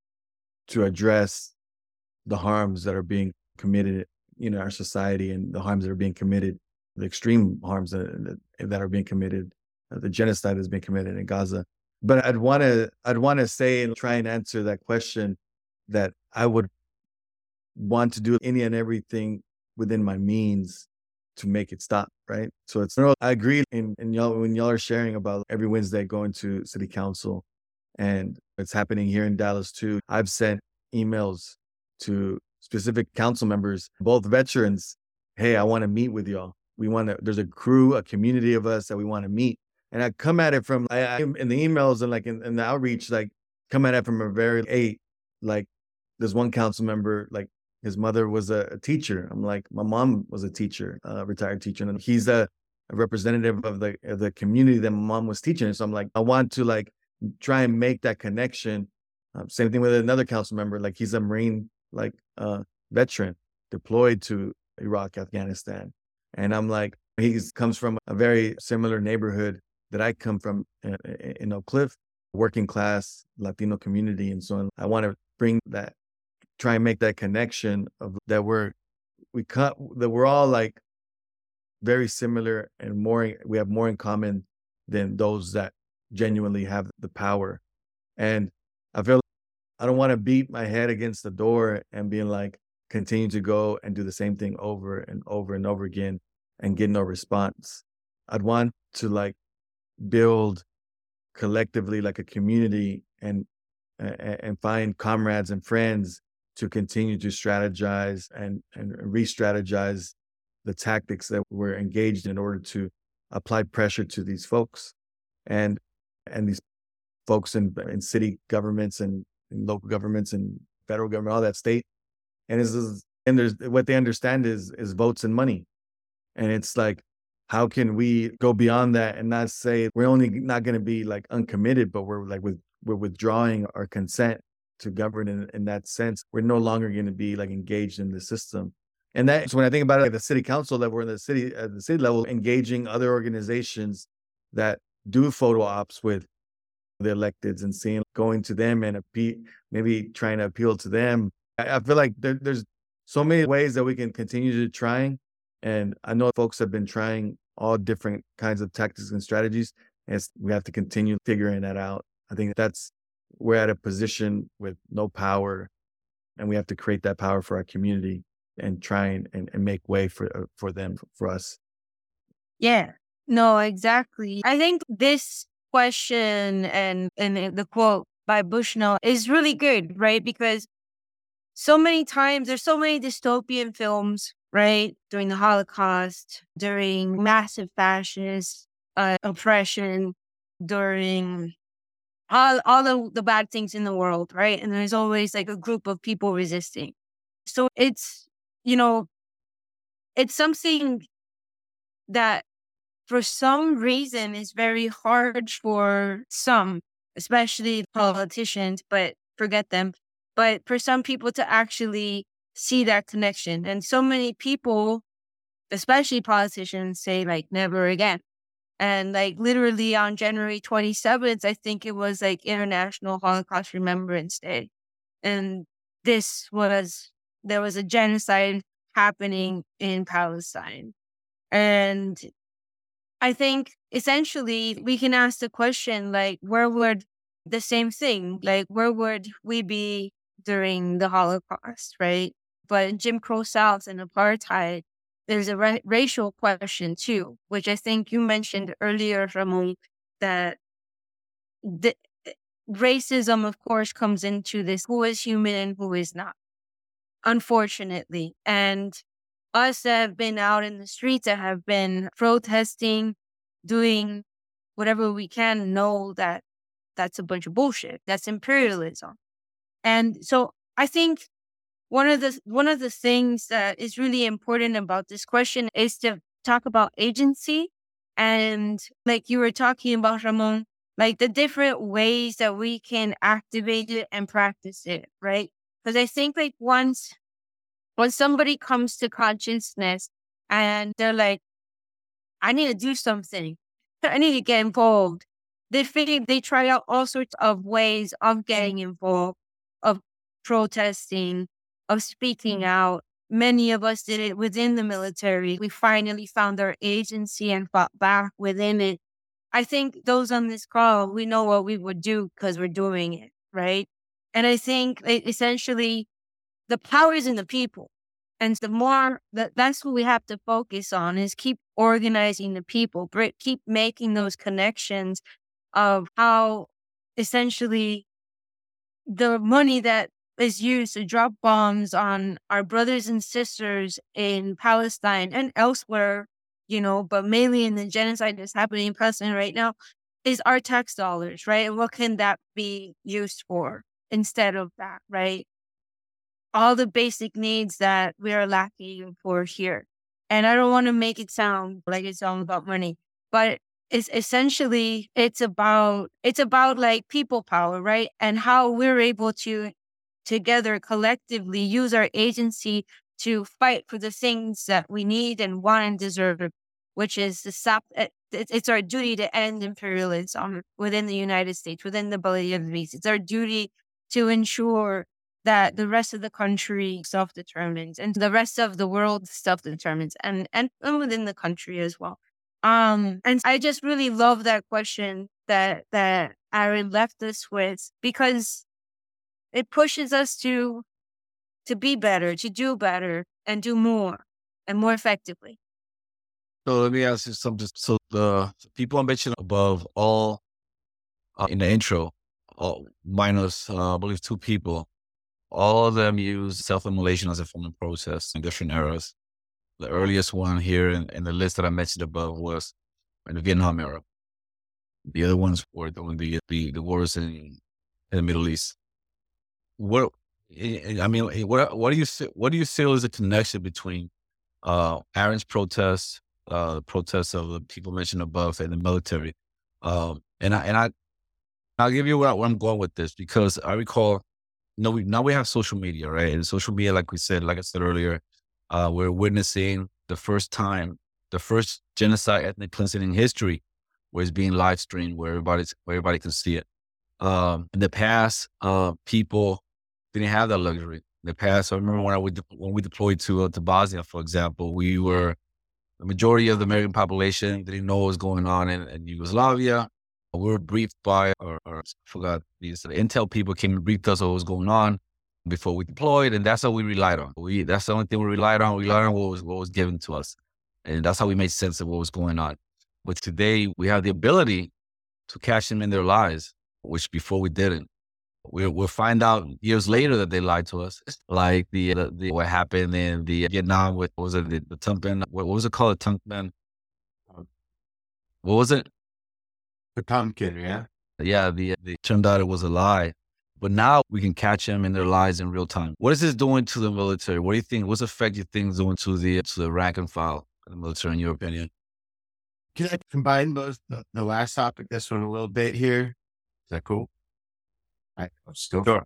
to address the harms that are being committed in our society and the harms that are being committed, the extreme harms that, that are being committed, uh, the genocide that's being committed in Gaza. But I'd want to I'd want to say and try and answer that question that I would want to do any and everything within my means to make it stop, right? So it's, I agree in, in y'all, when y'all are sharing about every Wednesday going to city council, and it's happening here in Dallas too. I've sent emails to specific council members, both veterans. Hey, I want to meet with y'all. We want to, there's a crew, a community of us that we want to meet. And I come at it from, I, I in the emails and like in, in the outreach, like come at it from a very, hey, like there's one council member, like his mother was a, a teacher. I'm like, my mom was a teacher, a retired teacher. And he's a, a representative of the of the community that my mom was teaching. So I'm like, I want to like try and make that connection. Um, same thing with another council member. Like he's a Marine, like uh, veteran deployed to Iraq, Afghanistan. And I'm like, he comes from a very similar neighborhood that I come from in, in Oak Cliff, working class Latino community. And so I want to bring that, try and make that connection of that we're, we cut, that we're all like very similar and more, we have more in common than those that genuinely have the power. And I feel I don't want to beat my head against the door and being like, continue to go and do the same thing over and over and over again and get no response. I'd want to like build collectively like a community and and find comrades and friends to continue to strategize and, and re-strategize the tactics that we're engaged in order to apply pressure to these folks and and these folks in, in city governments and, and local governments and federal government, all that state. And is and there's what they understand is is votes and money. And it's like, how can we go beyond that and not say we're only not going to be like uncommitted, but we're like with we're withdrawing our consent to govern in, in that sense. We're no longer going to be like engaged in the system. And that's when I think about it, like the city council level, in the city at the city level, engaging other organizations that do photo ops with the electeds and seeing, going to them and appeal, maybe trying to appeal to them. I, I feel like there, there's so many ways that we can continue to try. And I know folks have been trying all different kinds of tactics and strategies. And it's, we have to continue figuring that out. I think that's, we're at a position with no power, and we have to create that power for our community and try and, and, and make way for for them, for us.
Yeah, no, exactly. I think this question and, and the quote by Bushnell is really good, right? Because so many times there's so many dystopian films, right? During the Holocaust, during massive fascist uh, oppression, during all, all of the bad things in the world, right? And there's always like a group of people resisting. So it's, you know, it's something that for some reason is very hard for some, especially politicians, but forget them. But for some people to actually see that connection. And so many people, especially politicians, say like never again. And like literally on January twenty-seventh, I think it was like International Holocaust Remembrance Day. And this was, there was a genocide happening in Palestine. And I think essentially we can ask the question, like, where would the same thing, like, where would we be during the Holocaust, right? But in Jim Crow South and apartheid, there's a ra- racial question too, which I think you mentioned earlier, Ramon, that the racism, of course, comes into this, who is human and who is not, unfortunately. And us that have been out in the streets, that have been protesting, doing whatever we can, know that that's a bunch of bullshit. That's imperialism. And so I think one of the one of the things that is really important about this question is to talk about agency. And like you were talking about, Ramon, like the different ways that we can activate it and practice it, right? Because I think like once when somebody comes to consciousness and they're like, I need to do something, I need to get involved, they figure they try out all sorts of ways of getting involved, of protesting, of speaking out. Many of us did it within the military. We finally found our agency and fought back within it. I think those on this call, we know what we would do because we're doing it, right? And I think it, essentially the power is in the people. And the more that that's what we have to focus on, is keep organizing the people, keep making those connections of how essentially the money that is used to drop bombs on our brothers and sisters in Palestine and elsewhere, you know, but mainly in the genocide that's happening in Palestine right now, is our tax dollars, right? And what can that be used for instead of that, right? All the basic needs that we are lacking for here. And I don't want to make it sound like it's all about money, but it's essentially, it's about, it's about like people power, right? And how we're able to together collectively use our agency to fight for the things that we need and want and deserve, which is to stop, it's our duty to end imperialism within the United States, within the ability of the beast. It's our duty to ensure that the rest of the country self-determines and the rest of the world self-determines, and, and, and within the country as well. Um, and I just really love that question that, that Aaron left us with, because it pushes us to, to be better, to do better and do more and more effectively.
So let me ask you something. So the people I mentioned above, all uh, in the intro, all minus, uh, I believe, two people, all of them use self-immolation as a form of protest in different eras. The earliest one here in, in the list that I mentioned above was in the Vietnam era. The other ones were during the the, the wars in, in the Middle East. What I mean, what what do you what do you feel is the connection between uh, Aaron's protest uh, the protests of the people mentioned above in the military. Um, and I and I I'll give you where, where I'm going with this, because I recall, you know, we now we have social media, right? And social media, like we said, like I said earlier, uh, we're witnessing the first time, the first genocide, ethnic cleansing in history, where it's being live streamed, where everybody's where everybody can see it. Um, in the past, uh, people didn't have that luxury. In the past, I remember when I would when we deployed to uh, to Bosnia, for example, we were the majority of the American population didn't know what was going on in, in Yugoslavia. We were briefed by, or, or I forgot, these the intel people came and briefed us on what was going on before we deployed, and that's how we relied on. We that's the only thing we relied on. We relied on what was what was given to us, and that's how we made sense of what was going on. But today, we have the ability to catch them in their lies, which before we didn't. We'll, we'll find out years later that they lied to us, like the, the, the what happened in the Vietnam with, what was it, the, the Tonkin, what, what was it called, the Tonkin? What was it?
The pumpkin, yeah.
Yeah, the, the turned out it was a lie. But now we can catch them in their lies in real time. What is this doing to the military? What do you think? What's the effect you think is doing to the to the rank and file of the military, in your opinion?
Can I combine both the, the last topic, this one, a little bit here? Is that cool? All right, let's go. Sure.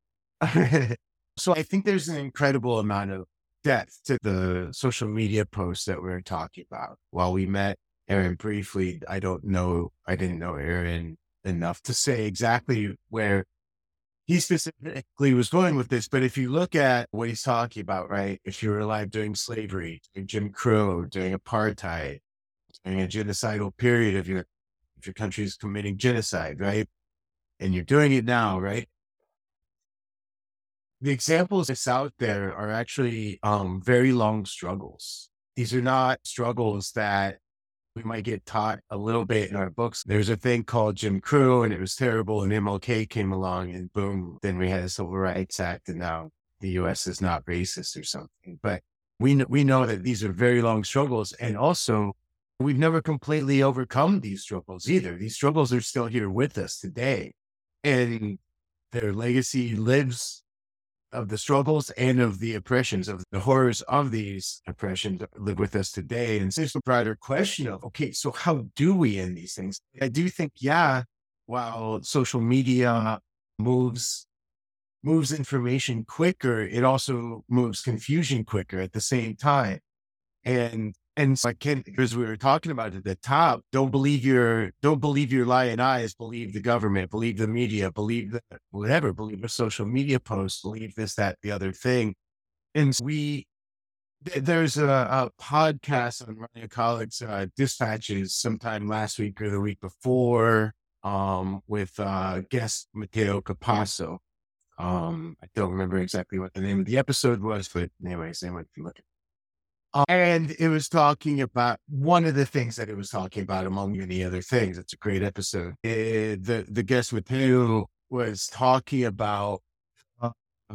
So I think there's an incredible amount of depth to the social media posts that we're talking about. While we met Aaron briefly, I don't know, I didn't know Aaron enough to say exactly where he specifically was going with this. But if you look at what he's talking about, right, if you were alive during slavery, during Jim Crow, during apartheid, during a genocidal period of your, if your country is committing genocide, right? And you're doing it now, right? The examples that's out there are actually um, very long struggles. These are not struggles that we might get taught a little bit in our books. There's a thing called Jim Crow, and it was terrible, and M L K came along, and boom, then we had a Civil Rights Act, and now the U S is not racist or something. But we know, we know that these are very long struggles, and also we've never completely overcome these struggles either. These struggles are still here with us today. And their legacy lives, of the struggles and of the oppressions, of the horrors of these oppressions live with us today. And there's a broader question of, okay, so how do we end these things? I do think, yeah, while social media moves, moves information quicker, it also moves confusion quicker at the same time. And And so I can't, because we were talking about at the top, don't believe your, don't believe your lying eyes, believe the government, believe the media, believe the, whatever, believe a social media post, believe this, that, the other thing. And we, th- there's a, a podcast on Rania Khalek's uh, Dispatches sometime last week or the week before um, with uh, guest Mateo Capasso. Um, I don't remember exactly what the name of the episode was, but anyways, anyone can look at it. Uh, and it was talking about one of the things that it was talking about, among many other things. It's a great episode. It, the the guest with you was talking about uh,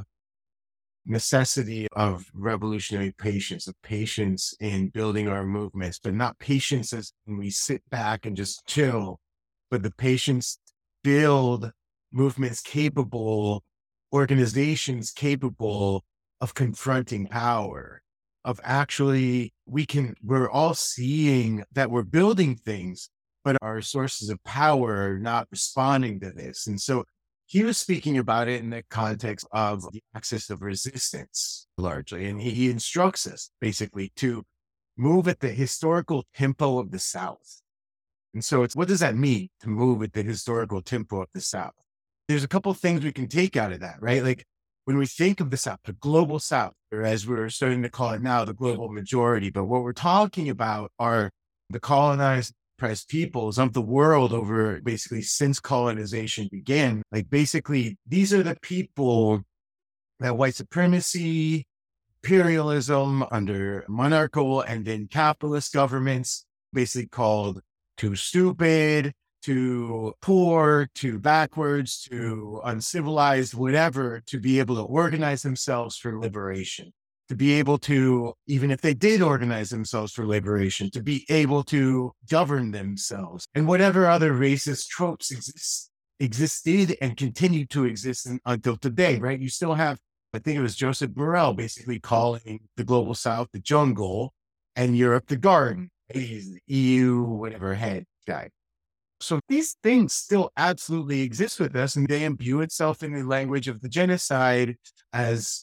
necessity of revolutionary patience, of patience in building our movements, but not patience as when we sit back and just chill, but the patience to build movements capable, organizations capable of confronting power. Of actually, we can, we're all seeing that we're building things, but our sources of power are not responding to this. And so he was speaking about it in the context of the axis of resistance, largely. And he, he instructs us basically to move at the historical tempo of the South. And so it's, what does that mean to move at the historical tempo of the South? There's a couple of things we can take out of that, right? Like, when we think of the South, the global South, or as we're starting to call it now, the global majority, but what we're talking about are the colonized, oppressed peoples of the world over basically since colonization began. Like basically, these are the people that white supremacy, imperialism under monarchical and then capitalist governments basically called too stupid, too poor, too backwards, too uncivilized, whatever, to be able to organize themselves for liberation, to be able to, even if they did organize themselves for liberation, to be able to govern themselves, and whatever other racist tropes exist, existed and continue to exist in, until today, right? You still have, I think it was Joseph Borrell basically calling the global South the jungle and Europe the garden. He's the E U, whatever head guy. So these things still absolutely exist with us, and they imbue itself in the language of the genocide as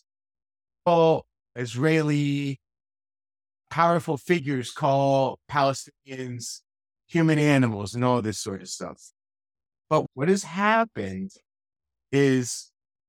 all Israeli powerful figures call Palestinians human animals and all this sort of stuff. But what has happened is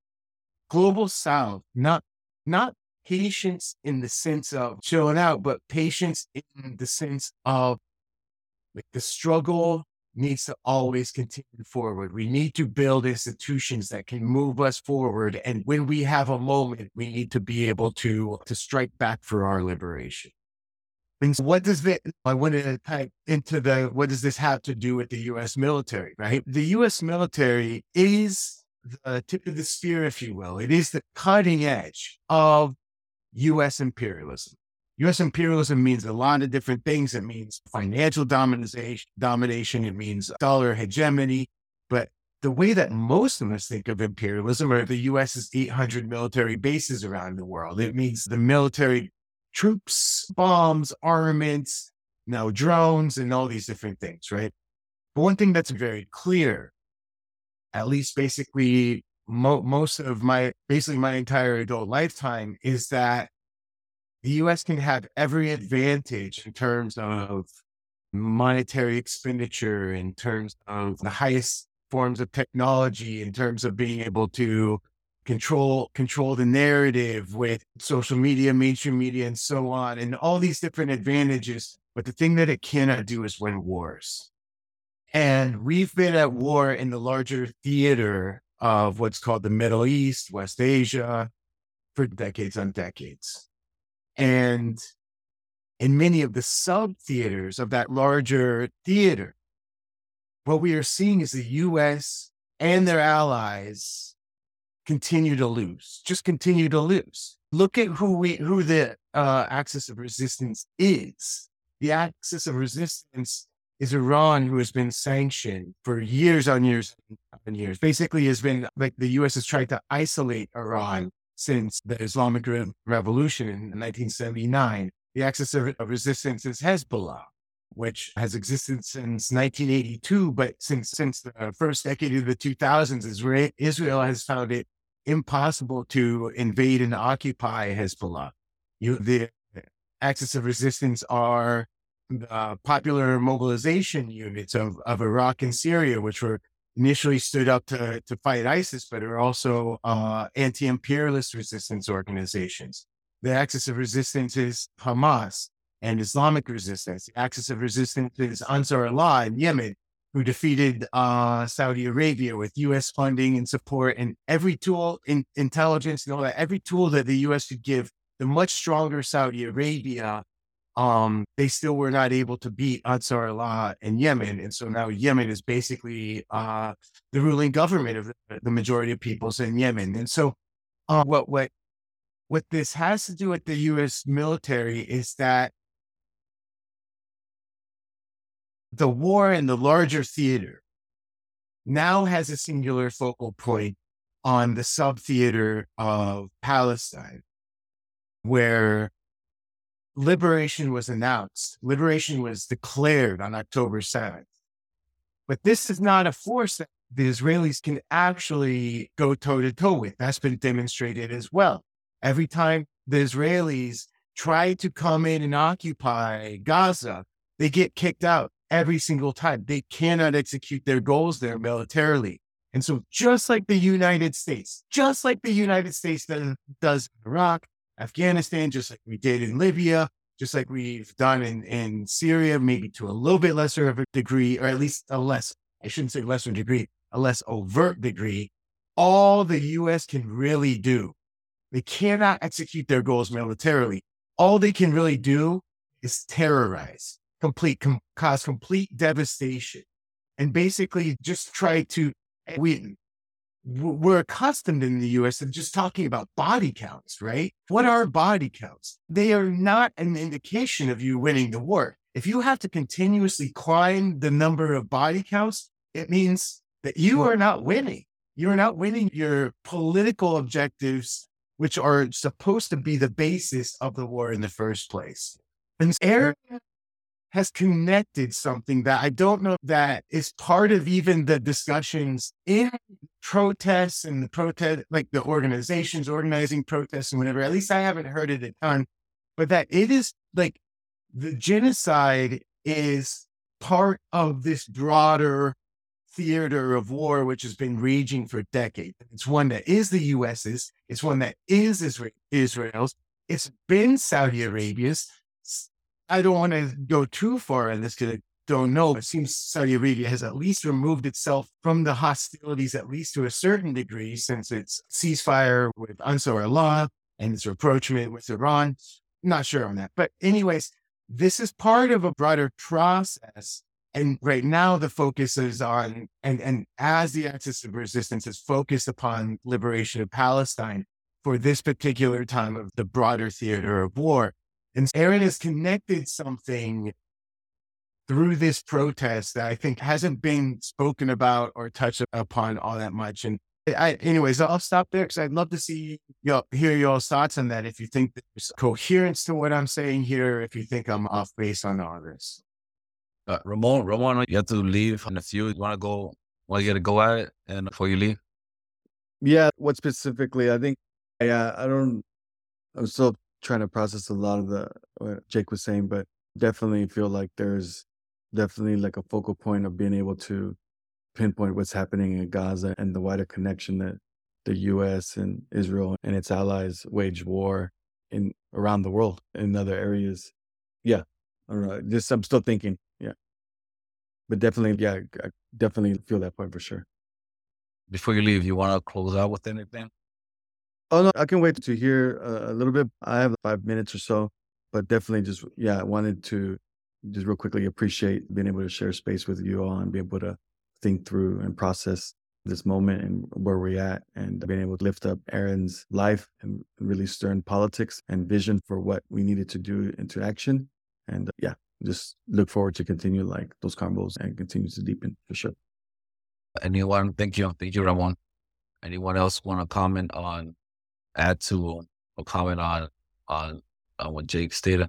global South, not not patience in the sense of chilling out, but patience in the sense of like the struggle needs to always continue forward. We need to build institutions that can move us forward. And when we have a moment, we need to be able to, to strike back for our liberation. And so what does that, I want to type into the, what does this have to do with the U S military, right? The U S military is the tip of the spear, if you will. It is the cutting edge of U S imperialism. U S imperialism means a lot of different things. It means financial domination, domination. It means dollar hegemony. But the way that most of us think of imperialism are the U S's eight hundred military bases around the world. It means the military troops, bombs, armaments, now drones, and all these different things, right? But one thing that's very clear, at least basically mo- most of my, basically my entire adult lifetime, is that the U S can have every advantage in terms of monetary expenditure, in terms of the highest forms of technology, in terms of being able to control control the narrative with social media, mainstream media, and so on, and all these different advantages. But the thing that it cannot do is win wars. And we've been at war in the larger theater of what's called the Middle East, West Asia, for decades on decades. And in many of the sub-theaters of that larger theater, what we are seeing is the U S and their allies continue to lose, just continue to lose. Look at who we, who the uh, axis of resistance is. The axis of resistance is Iran, who has been sanctioned for years on years on years. Basically has been like the U S has tried to isolate Iran since the Islamic Re- Revolution in nineteen seventy-nine. The axis of, of resistance is Hezbollah, which has existed since nineteen eighty-two, but since since the first decade of the two thousands, Israel, Israel has found it impossible to invade and occupy Hezbollah. You, the axis of resistance are the popular mobilization units of, of Iraq and Syria, which were initially stood up to, to fight ISIS, but are also uh, anti-imperialist resistance organizations. The axis of resistance is Hamas and Islamic resistance. The axis of resistance is Ansar Allah in Yemen, who defeated uh, Saudi Arabia with U S funding and support and every tool, in intelligence and all that, every tool that the U S could give the much stronger Saudi Arabia. Um, they still were not able to beat Ansar Allah in Yemen. And so now Yemen is basically uh, the ruling government of the, the majority of peoples in Yemen. And so uh, what, what, what this has to do with the U S military is that the war in the larger theater now has a singular focal point on the sub-theater of Palestine, where liberation was announced. Liberation was declared on October seventh. But this is not a force that the Israelis can actually go toe-to-toe with. That's been demonstrated as well. Every time the Israelis try to come in and occupy Gaza, they get kicked out every single time. They cannot execute their goals there militarily. And so just like the United States, just like the United States does, does in Iraq, Afghanistan, just like we did in Libya, just like we've done in, in Syria, maybe to a little bit lesser of a degree, or at least a less, I shouldn't say lesser degree, a less overt degree, all the U S can really do. They cannot execute their goals militarily. All they can really do is terrorize, complete, com- cause complete devastation, and basically just try to, we, we're accustomed in the U S to just talking about body counts, right? What are body counts? They are not an indication of you winning the war. If you have to continuously climb the number of body counts, it means that you are not winning. You are not winning your political objectives, which are supposed to be the basis of the war in the first place. And Aaron has connected something that I don't know that is part of even the discussions in protests and the protest, like the organizations organizing protests and whatever. At least I haven't heard it a ton, but that it is like the genocide is part of this broader theater of war, which has been raging for decades. It's one that is the U S's. It's one that is Isra- Israel's. It's been Saudi Arabia's. I don't want to go too far in this because I don't know. It seems Saudi Arabia has at least removed itself from the hostilities, at least to a certain degree, since its ceasefire with Ansar Allah and its rapprochement with Iran. Not sure on that. But anyways, this is part of a broader process. And right now the focus is on, and, and as the axis of resistance is focused upon liberation of Palestine for this particular time of the broader theater of war. And Aaron has connected something through this protest that I think hasn't been spoken about or touched upon all that much. And I, anyways, I'll stop there because I'd love to see y'all, hear y'all's thoughts on that. If you think there's coherence to what I'm saying here, if you think I'm off base on all this.
Uh, Ramon, Ramon, you have to leave in a few. You want to go, want to get a go at it and before you leave?
Yeah, what specifically? I think, yeah, I don't, I'm still trying to process a lot of the, what Jake was saying, but definitely feel like there's definitely like a focal point of being able to pinpoint what's happening in Gaza and the wider connection that the U S and Israel and its allies wage war in around the world in other areas. Yeah, I don't know. Just I'm still thinking. Yeah, but definitely, yeah, I definitely feel that point for sure.
Before you leave, you want to close out with anything?
Oh no, I can wait to hear uh, a little bit. I have five minutes or so, but definitely just yeah, I wanted to just real quickly appreciate being able to share space with you all and be able to think through and process this moment and where we're at, and being able to lift up Aaron's life and really stern politics and vision for what we needed to do into action. And uh, yeah, just look forward to continue like those combos and continue to deepen for sure.
Anyone? Thank you. Thank you, Ramon. Anyone else want to comment on, add to or comment on, on, on what Jake stated?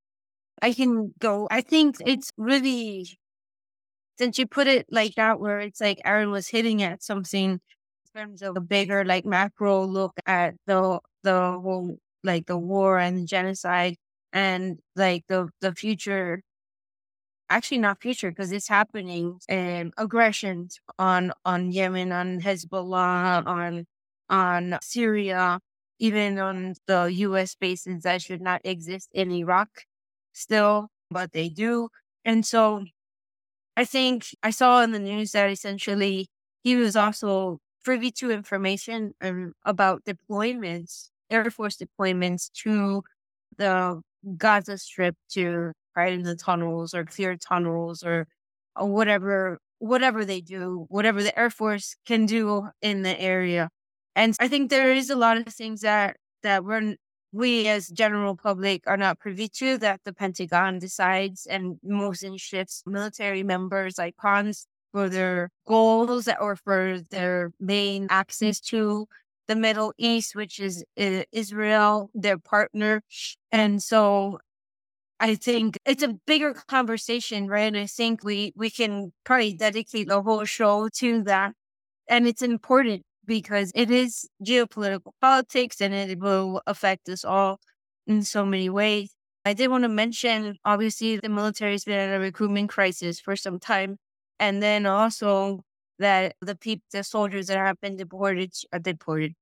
I can go. I think it's really, since you put it like that, where it's like Aaron was hitting at something in terms of a bigger, like macro look at the the whole, like the war and the genocide and like the the future. Actually, not future because it's happening. And aggressions on on Yemen, on Hezbollah, on on Syria, even on the U S bases that should not exist in Iraq still, but they do. And so I think I saw in the news that essentially he was also privy to information um, about deployments, Air Force deployments to the Gaza Strip to hide in the tunnels or clear tunnels or, or whatever, whatever they do, whatever the Air Force can do in the area. And I think there is a lot of things that, that we're, we as general public are not privy to, that the Pentagon decides and moves and shifts military members, icons, for their goals or for their main access to the Middle East, which is uh, Israel, their partner. And so I think it's a bigger conversation, right? And I think we, we can probably dedicate the whole show to that. And it's important because it is geopolitical politics and it will affect us all in so many ways. I did want to mention, obviously, the military has been in a recruitment crisis for some time. And then also that the people, the soldiers that have been deported, are deported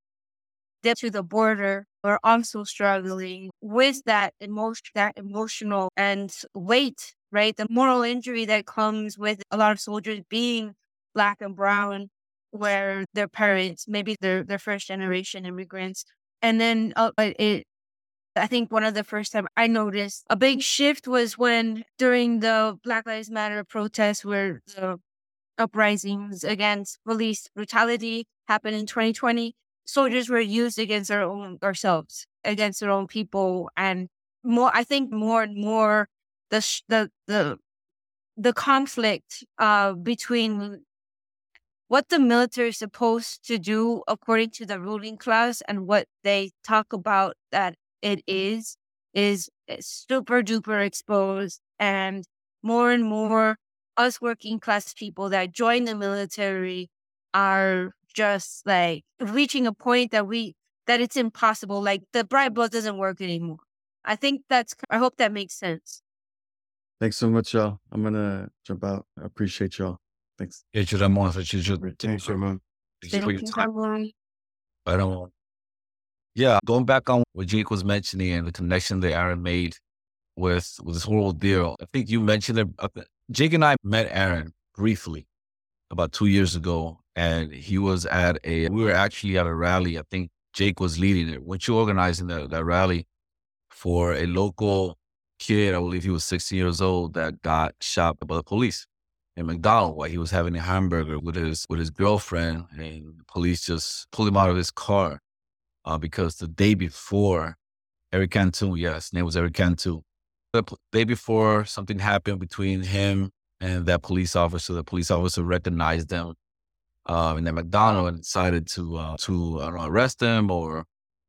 to the border are also struggling with that emotion, that emotional and weight, right? The moral injury that comes with a lot of soldiers being Black and brown, where their parents, maybe they're, they're first generation immigrants. And then uh, it, I think one of the first time I noticed a big shift was when during the Black Lives Matter protests, where the uprisings against police brutality happened in twenty twenty, soldiers were used against our own ourselves, against their own people, and more. I think more and more the sh- the the the conflict uh, between what the military is supposed to do according to the ruling class and what they talk about that it is is super duper exposed, and more and more us working class people that join the military are just like reaching a point that we that it's impossible. Like the bright blood doesn't work anymore. I think that's. I hope that makes sense.
Thanks so much, y'all. I'm gonna jump out. I appreciate y'all. Thanks.
Thanks, Ramon. Thank you
Thanks, Ramon.
for your
Thank you,
time.
Ramon.
I don't want. Yeah, going back on what Jake was mentioning and the connection that Aaron made with with this whole deal. I think you mentioned it. uh, Jake and I met Aaron briefly about two years ago, and he was at a. We were actually at a rally. I think Jake was leading it. Weren't you organizing that, that rally for a local kid? I believe he was sixteen years old that got shot by the police in McDonald's while he was having a hamburger with his with his girlfriend, and the police just pulled him out of his car uh, because the day before, Eric Cantu, yes, his name was Eric Cantu. The p- day before, something happened between him and that police officer. The police officer recognized them uh, in the McDonald's and decided to uh, to I don't know, arrest him or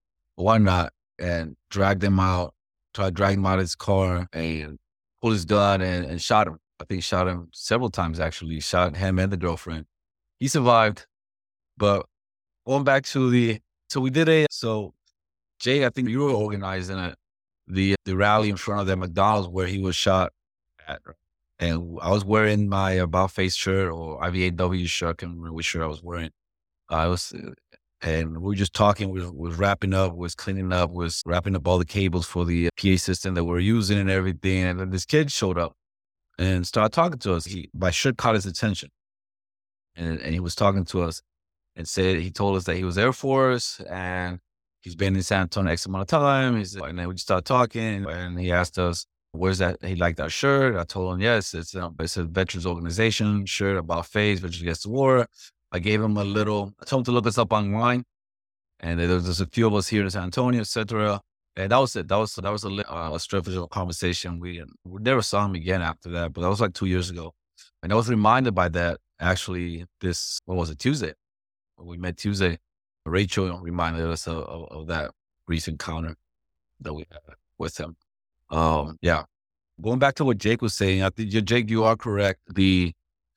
whatnot and drag them out, try to drag him out of his car and pulled his gun and, and shot him. I think he shot him several times, actually. He shot him and the girlfriend. He survived. But going back to the, so we did a, so Jay, I think you were organizing it, the, the rally in front of the McDonald's where he was shot at. And I was wearing my About Face shirt or I V A W shirt. I can't remember which shirt I was wearing. I was, and we were just talking, we was wrapping up, was cleaning up, was wrapping up all the cables for the P A system that we're using and everything. And then this kid showed up and started talking to us. He, my shirt caught his attention. And, and he was talking to us and said, he told us that he was Air Force and he's been in San Antonio X amount of time. He's, and then we just started talking and he asked us, where's that? He liked our shirt. I told him, yes, it's, um, it's a Veterans Organization shirt About Face, Veterans Against the War. I gave him a little, I told him to look us up online. And there was just a few of us here in San Antonio, et cetera. And that was it. That was, that was a, uh, a strategic conversation. We, we never saw him again after that, but that was like two years ago. And I was reminded by that actually this, what was it, Tuesday? We met Tuesday. Rachel reminded us of, of, of that recent encounter that we had with him. Um, yeah. Going back to what Jake was saying, I think, Jake, you are correct. The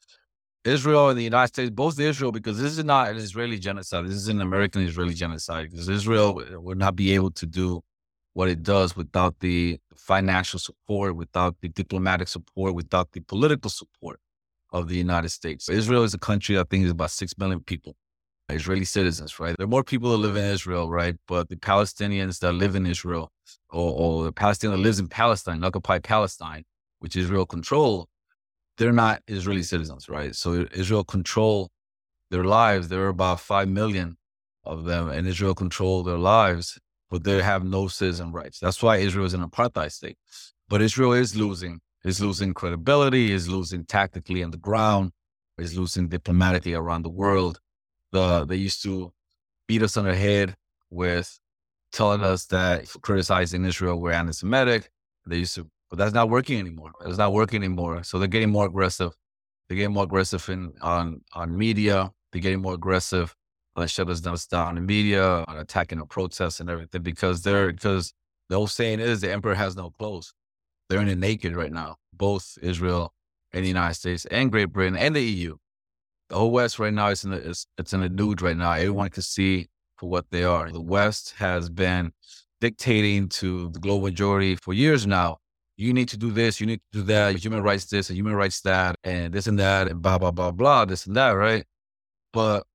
Israel and the United States, both Israel, because this is not an Israeli genocide. This is an American Israeli genocide. Because Israel would not be able to do what it does without the financial support, without the diplomatic support, without the political support of the United States. Israel is a country, I think, is about six million people, Israeli citizens, right? There are more people that live in Israel, right? But the Palestinians that live in Israel, or, or the Palestinian that lives in Palestine, occupied Palestine, which Israel control, they're not Israeli citizens, right? So Israel control their lives. There are about five million of them, and Israel control their lives, but they have no citizen rights. That's why Israel is an apartheid state. But Israel is losing, is losing credibility, is losing tactically on the ground, is losing diplomatically around the world. The, they used to beat us on the head with telling us that criticizing Israel, we're anti-Semitic. They used to, but that's not working anymore. It's not working anymore. So they're getting more aggressive. They're getting more aggressive in on on media. They're getting more aggressive on shut us down, down in media, on attacking the protests and everything because they're because the old saying is the emperor has no clothes. They're in it naked right now, both Israel and the United States and Great Britain and the E U. The whole West right now is in the, it's, it's in the nude right now. Everyone can see for what they are. The West has been dictating to the global majority for years now. You need to do this, you need to do that, human rights this and human rights that, and this and that, and blah, blah, blah, blah, this and that, right? But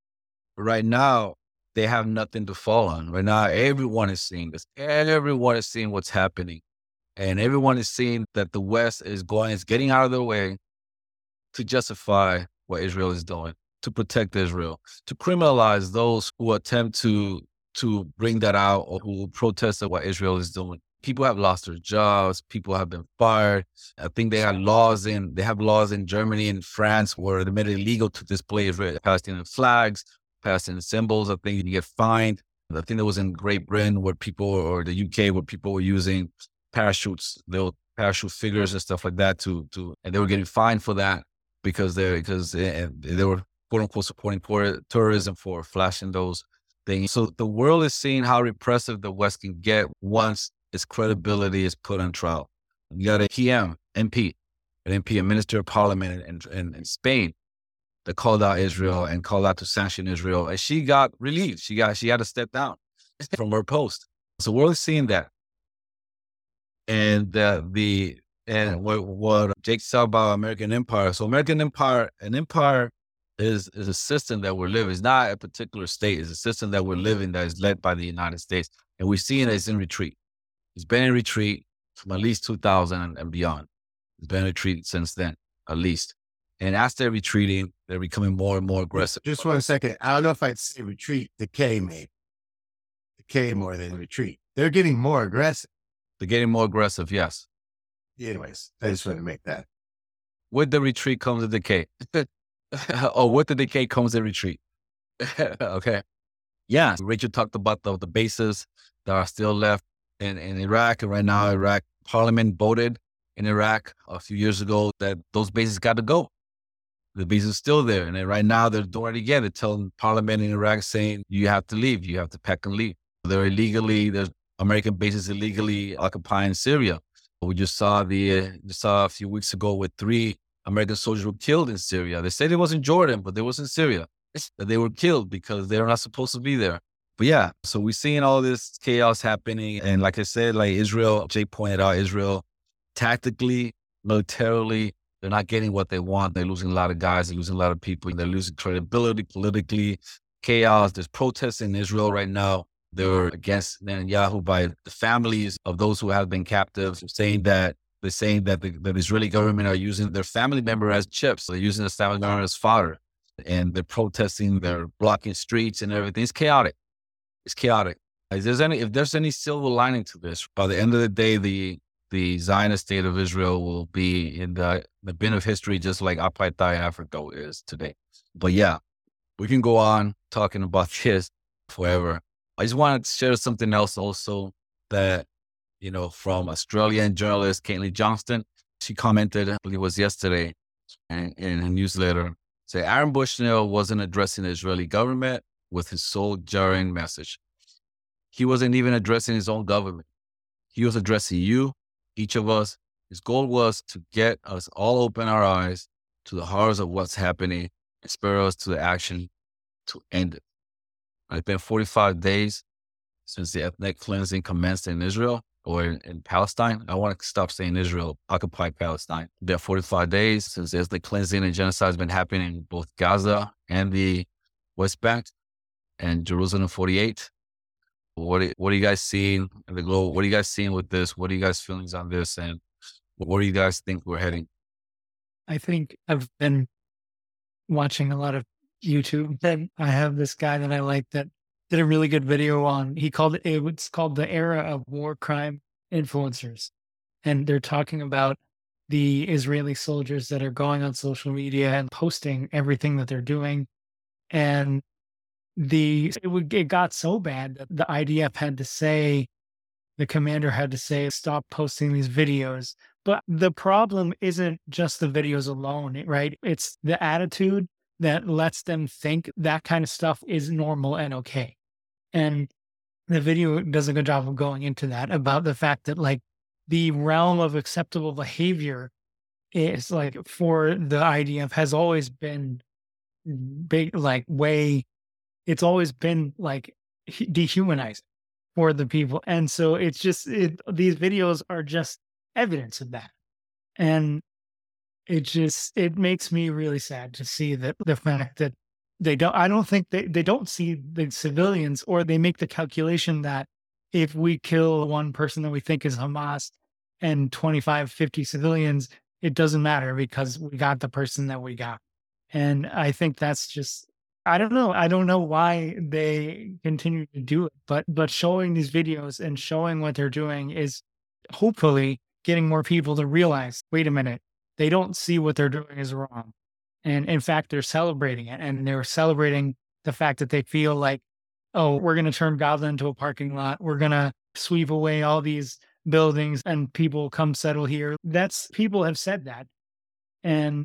right now, they have nothing to fall on. Right now, everyone is seeing this. Everyone is seeing what's happening. And everyone is seeing that the West is going, is getting out of their way to justify what Israel is doing, to protect Israel, to criminalize those who attempt to to bring that out or who protest at what Israel is doing. People have lost their jobs. People have been fired. I think they have laws in they have laws in Germany and France where they made it illegal to display Israeli Palestinian flags, Palestinian symbols. I think you get fined. I think that was in Great Britain where people, or the U K, where people were using parachutes, little parachute figures and stuff like that to to, and they were getting fined for that. Because they because they, they were quote unquote supporting poor tourism for flashing those things. So the world is seeing how repressive the West can get once its credibility is put on trial. You got a P M, M P, an M P, a minister of parliament in, in, in Spain that called out Israel and called out to sanction Israel. And she got relieved. She got, she had to step down from her post. So we're seeing that. And uh, the, and what, what Jake said about American empire. So American empire, an empire is, is a system that we're living. It's not a particular state. It's a system that we're living that is led by the United States. And we're seeing it is in retreat. It's been in retreat from at least two thousand and beyond. It's been in retreat since then, at least. And as they're retreating, they're becoming more and more aggressive.
Just one second. I don't know if I'd say retreat, decay, maybe. Decay more than retreat. They're getting more aggressive.
They're getting more aggressive, yes.
Anyways, I just want to make that.
With the retreat comes the decay. Or with the decay comes the retreat. Okay. Yeah. Rachel talked about the, the bases that are still left in, in Iraq. And right now, Iraq parliament voted in Iraq a few years ago that those bases got to go. The base is still there. And then right now they're doing it again. They're telling parliament in Iraq saying, you have to leave. You have to pack and leave. They're illegally, there's American bases illegally occupying Syria. We just saw the, uh, just saw a few weeks ago with three American soldiers were killed in Syria. They said it was in Jordan, but they was in Syria. That they were killed because they're not supposed to be there. But yeah, so we're seeing all this chaos happening. And like I said, like Israel, Jake pointed out, Israel tactically, militarily, they're not getting what they want. They're losing a lot of guys. They're losing a lot of people. They're losing credibility politically, chaos. There's protests in Israel right now. They're against Netanyahu by the families of those who have been captives, saying that they're saying that the, the Israeli government are using their family member as chips. They're using the family member as fodder, and they're protesting. They're blocking streets and everything. It's chaotic. It's chaotic. If there's any, if there's any silver lining to this, by the end of the day, the the Zionist state of Israel will be in the, the bin of history, just like apartheid Africa is today. But yeah, we can go on talking about this forever. I just wanted to share something else also that, you know, from Australian journalist Caitlin Johnston. She commented, I believe it was yesterday, in, in a newsletter, say Aaron Bushnell wasn't addressing the Israeli government with his soul-jarring message. He wasn't even addressing his own government. He was addressing you, each of us. His goal was to get us all open our eyes to the horrors of what's happening and spur us to the action to end it. It's been forty-five days since the ethnic cleansing commenced in Israel or in, in Palestine. I want to stop saying Israel, occupied Palestine. There are forty-five days since the ethnic cleansing and genocide has been happening in both Gaza and the West Bank and Jerusalem forty-eight. What are, what are you guys seeing in the globe? What are you guys seeing with this? What are you guys' feelings on this? And where do you guys think we're heading?
I think I've been watching a lot of YouTube. And I have this guy that I like that did a really good video on, he called it, it's called The Era of War Crime Influencers. And they're talking about the Israeli soldiers that are going on social media and posting everything that they're doing. And the it, would, it got so bad that the I D F had to say, the commander had to say, stop posting these videos. But the problem isn't just the videos alone, right? It's the attitude that lets them think that kind of stuff is normal and okay. And the video does a good job of going into that, about the fact that like the realm of acceptable behavior is like for the I D F has always been big, like way, it's always been like dehumanizing for the people. And so it's just, it, these videos are just evidence of that. And it just, it makes me really sad to see that the fact that they don't, I don't think they, they don't see the civilians, or they make the calculation that if we kill one person that we think is Hamas and twenty-five, fifty civilians, it doesn't matter because we got the person that we got. And I think that's just, I don't know. I don't know why they continue to do it, but, but showing these videos and showing what they're doing is hopefully getting more people to realize, wait a minute, they don't see what they're doing is wrong. And in fact, they're celebrating it. And they're celebrating the fact that they feel like, oh, we're going to turn Gaza into a parking lot. We're going to sweep away all these buildings and people come settle here. That's, people have said that. And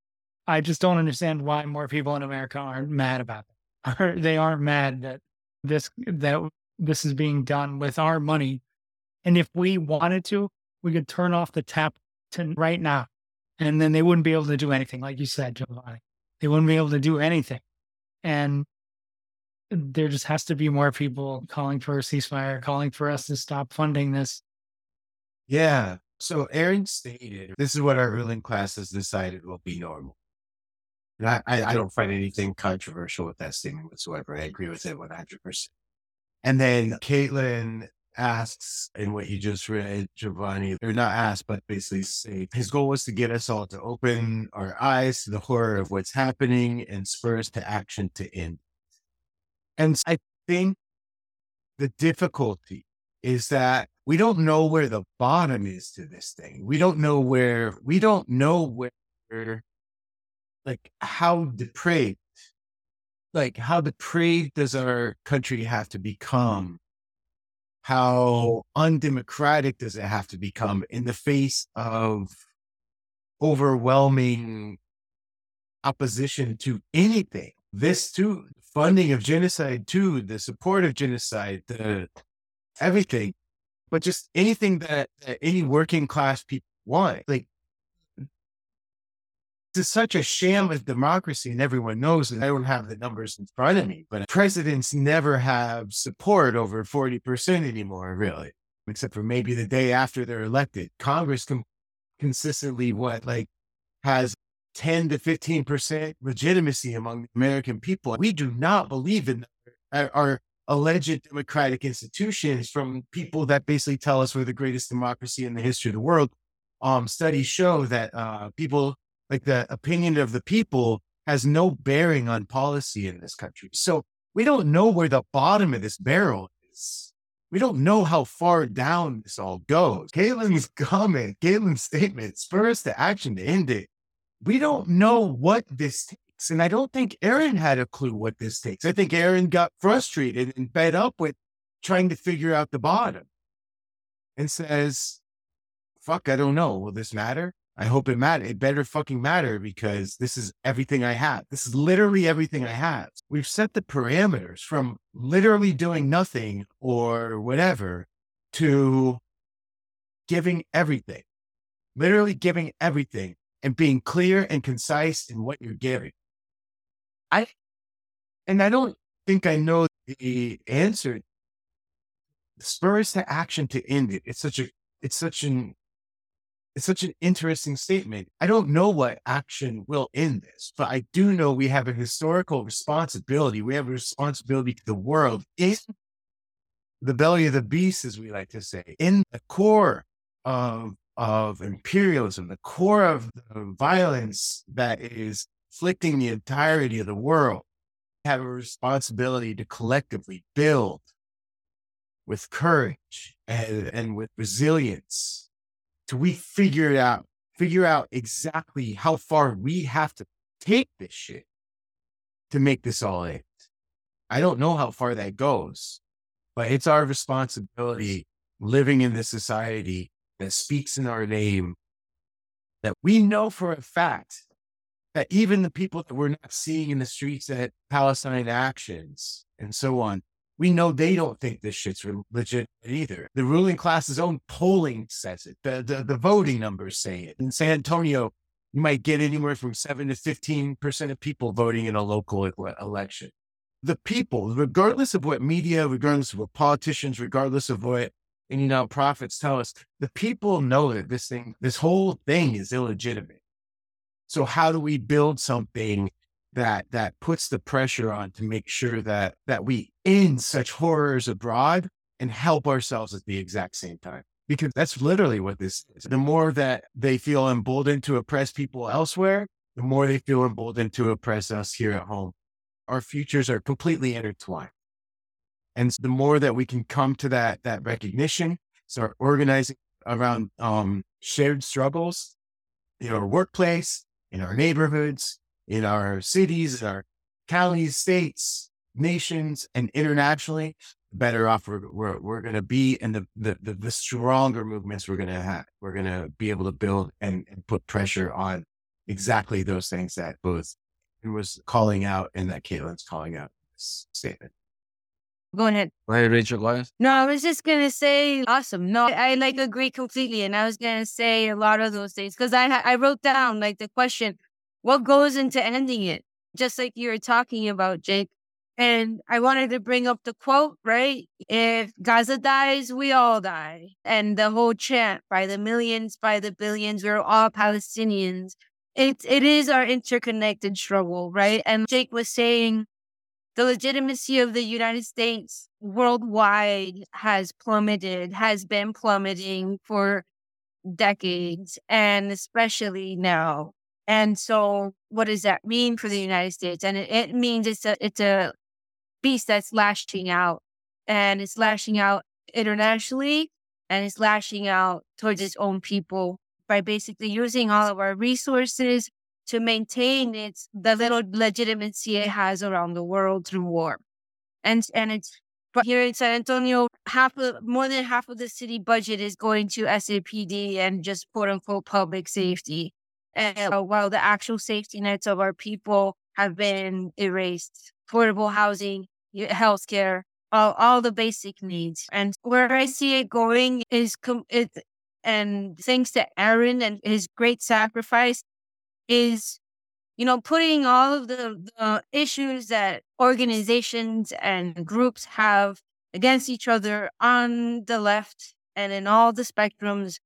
I just don't understand why more people in America aren't mad about it. Or they aren't mad that this, that this is being done with our money. And if we wanted to, we could turn off the tap to right now And then they wouldn't be able to do anything, like you said, Giovanni. They wouldn't be able to do anything. And there just has to be more people calling for a ceasefire, calling for us to stop funding this.
Yeah. So Aaron stated, this is what our ruling class has decided will be normal. And I, I, I don't find anything controversial with that statement whatsoever. I agree with it one hundred percent. And then Caitlin asks, in what you just read, Giovanni, or not asked, but basically say, his goal was to get us all to open our eyes to the horror of what's happening and spur us to action to end. And I think the difficulty is that we don't know where the bottom is to this thing. We don't know where, we don't know where, like how depraved, like how depraved does our country have to become? How undemocratic does it have to become in the face of overwhelming opposition to anything? This too, funding of genocide too, the support of genocide, the everything, but just anything that, that any working class people want. Like, it's such a sham of democracy, and everyone knows that. I don't have the numbers in front of me, but presidents never have support over forty percent anymore, really, except for maybe the day after they're elected. Congress can consistently, what, like, has ten to fifteen percent legitimacy among the American people. We do not believe in our, our alleged democratic institutions from people that basically tell us we're the greatest democracy in the history of the world. Um, studies show that uh, people, like the opinion of the people has no bearing on policy in this country. So we don't know where the bottom of this barrel is. We don't know how far down this all goes. Caitlin's comment, Caitlin's statement spurs to action to end it. We don't know what this takes. And I don't think Aaron had a clue what this takes. I think Aaron got frustrated and fed up with trying to figure out the bottom and says, fuck, I don't know. Will this matter? I hope it matter. It better fucking matter, because this is everything I have. This is literally everything I have. We've set the parameters from literally doing nothing or whatever to giving everything, literally giving everything and being clear and concise in what you're giving. I, and I don't think I know the answer. Spurs to action to end it. It's such a, it's such an, It's such an interesting statement. I don't know what action will end this, but I do know we have a historical responsibility. We have a responsibility to the world in the belly of the beast, as we like to say, in the core of, of imperialism, the core of the violence that is afflicting the entirety of the world. We have a responsibility to collectively build with courage and, and with resilience. So we figure it out, figure out exactly how far we have to take this shit to make this all end. I don't know how far that goes, but it's our responsibility living in this society that speaks in our name, that we know for a fact that even the people that we're not seeing in the streets at Palestine actions and so on, we know they don't think this shit's legit either. The ruling class's own polling says it. The, the, the voting numbers say it. In San Antonio, you might get anywhere from seven to fifteen percent of people voting in a local election. The people, regardless of what media, regardless of what politicians, regardless of what any nonprofits tell us, the people know that this thing, this whole thing is illegitimate. So how do we build something that that puts the pressure on to make sure that that we end such horrors abroad and help ourselves at the exact same time? Because that's literally what this is. The more that they feel emboldened to oppress people elsewhere, the more they feel emboldened to oppress us here at home. Our futures are completely intertwined. And the more that we can come to that that recognition, start organizing around um, shared struggles in our workplace, in our neighborhoods, in our cities, in our counties, states, nations, and internationally, the better off we're, we're, we're going to be, and the, the, the, the stronger movements we're going to have. We're going to be able to build and, and put pressure on exactly those things that both was calling out and that Caitlin's calling out in this statement.
Go ahead.
Go ahead, Rachel. Go ahead.
No, I was just gonna say, awesome. No, I, I like agree completely, and I was gonna say a lot of those things because I I wrote down like the question, what goes into ending it, just like you were talking about, Jake. And I wanted to bring up the quote, right? If Gaza dies, we all die, and the whole chant by the millions, by the billions, we're all Palestinians. It it is our interconnected struggle, right? And Jake was saying, the legitimacy of the United States worldwide has plummeted, has been plummeting for decades, and especially now. And so what does that mean for the United States? And it, it means it's a it's a beast that's lashing out, and it's lashing out internationally, and it's lashing out towards its own people by basically using all of our resources to maintain its the little legitimacy it has around the world through war. And and it's but here in San Antonio, half of more than half of the city budget is going to S A P D and just quote unquote public safety. And uh, while the actual safety nets of our people have been erased, affordable housing, healthcare, all, all the basic needs. And where I see it going is com- it, and thanks to Aaron and his great sacrifice, is, you know, putting all of the, the issues that organizations and groups have against each other on the left and in all the spectrums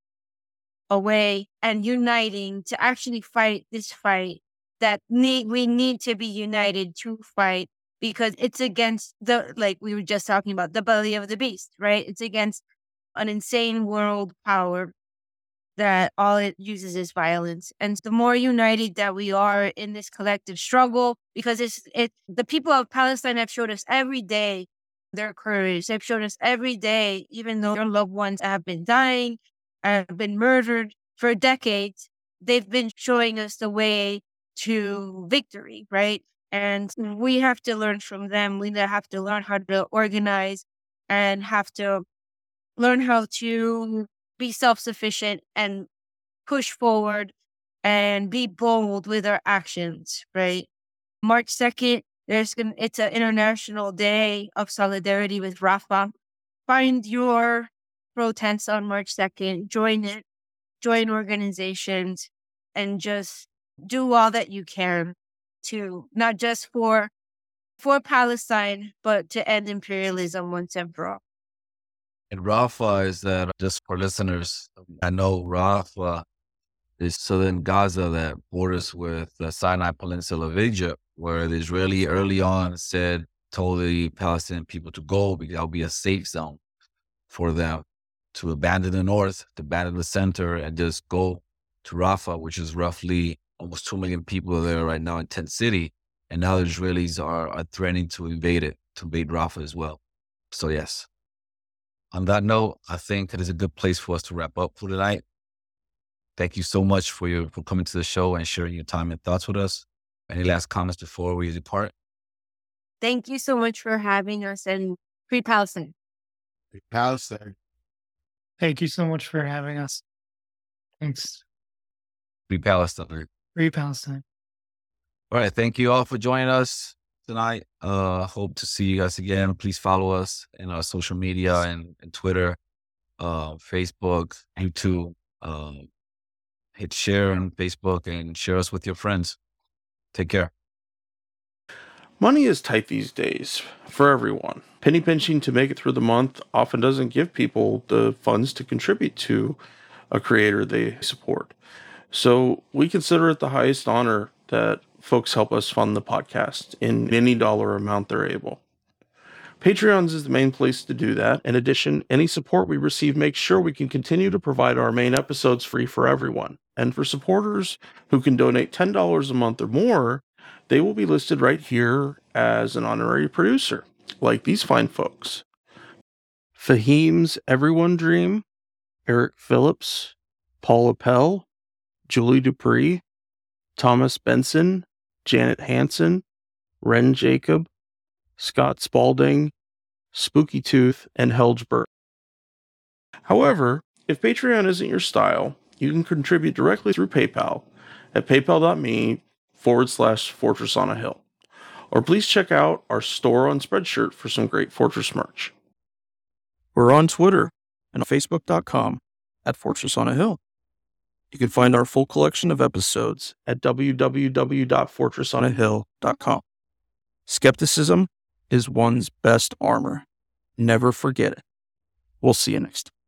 away, and uniting to actually fight this fight that need we need to be united to fight, because it's against the, like we were just talking about, the belly of the beast, right? It's against an insane world power that all it uses is violence. And the more united that we are in this collective struggle, because it's it the people of Palestine have showed us every day their courage. They've shown us every day, even though their loved ones have been dying, have been murdered for decades, they've been showing us the way to victory, right? And we have to learn from them. We have to learn how to organize and have to learn how to be self-sufficient and push forward and be bold with our actions, right? March second, there's gonna, it's an international day of solidarity with Rafah. Find your protest on March second, join it, join organizations, and just do all that you can to not just for for Palestine, but to end imperialism once and for all.
And Rafah is that, just for listeners, I know Rafah is southern Gaza that borders with the Sinai Peninsula of Egypt, where the Israeli early on said, told the Palestinian people to go because that would be a safe zone for them, to abandon the north, to abandon the center, and just go to Rafah, which is roughly almost two million people there right now in Tent City. And now the Israelis are, are threatening to invade it, to invade Rafah as well. So yes. On that note, I think it is a good place for us to wrap up for tonight. Thank you so much for your for coming to the show and sharing your time and thoughts with us. Any last comments before we depart?
Thank you so much for having us, and free Palestine.
Free Palestine.
Thank you so much for having us. Thanks.
Free Palestine.
Free Palestine.
All right. Thank you all for joining us tonight. Uh, hope to see you guys again. Please follow us in our social media and, and Twitter, uh, Facebook, YouTube. Um, hit share on Facebook and share us with your friends. Take care.
Money is tight these days for everyone. Penny pinching to make it through the month often doesn't give people the funds to contribute to a creator they support. So we consider it the highest honor that folks help us fund the podcast in any dollar amount they're able. Patreons is the main place to do that. In addition, any support we receive makes sure we can continue to provide our main episodes free for everyone. And for supporters who can donate ten dollars a month or more, they will be listed right here as an honorary producer, like these fine folks. Fahim's Everyone Dream, Eric Phillips, Paul Appel, Julie Dupree, Thomas Benson, Janet Hansen, Ren Jacob, Scott Spalding, Spooky Tooth, and Helgeberg. However, if Patreon isn't your style, you can contribute directly through PayPal at paypal.me forward slash Fortress on a Hill. or please check out our store on Spreadshirt for some great Fortress merch. We're on Twitter and facebook dot com at Fortress on a Hill. You can find our full collection of episodes at w w w dot fortress on a hill dot com. Skepticism is one's best armor. Never forget it. We'll see you next time.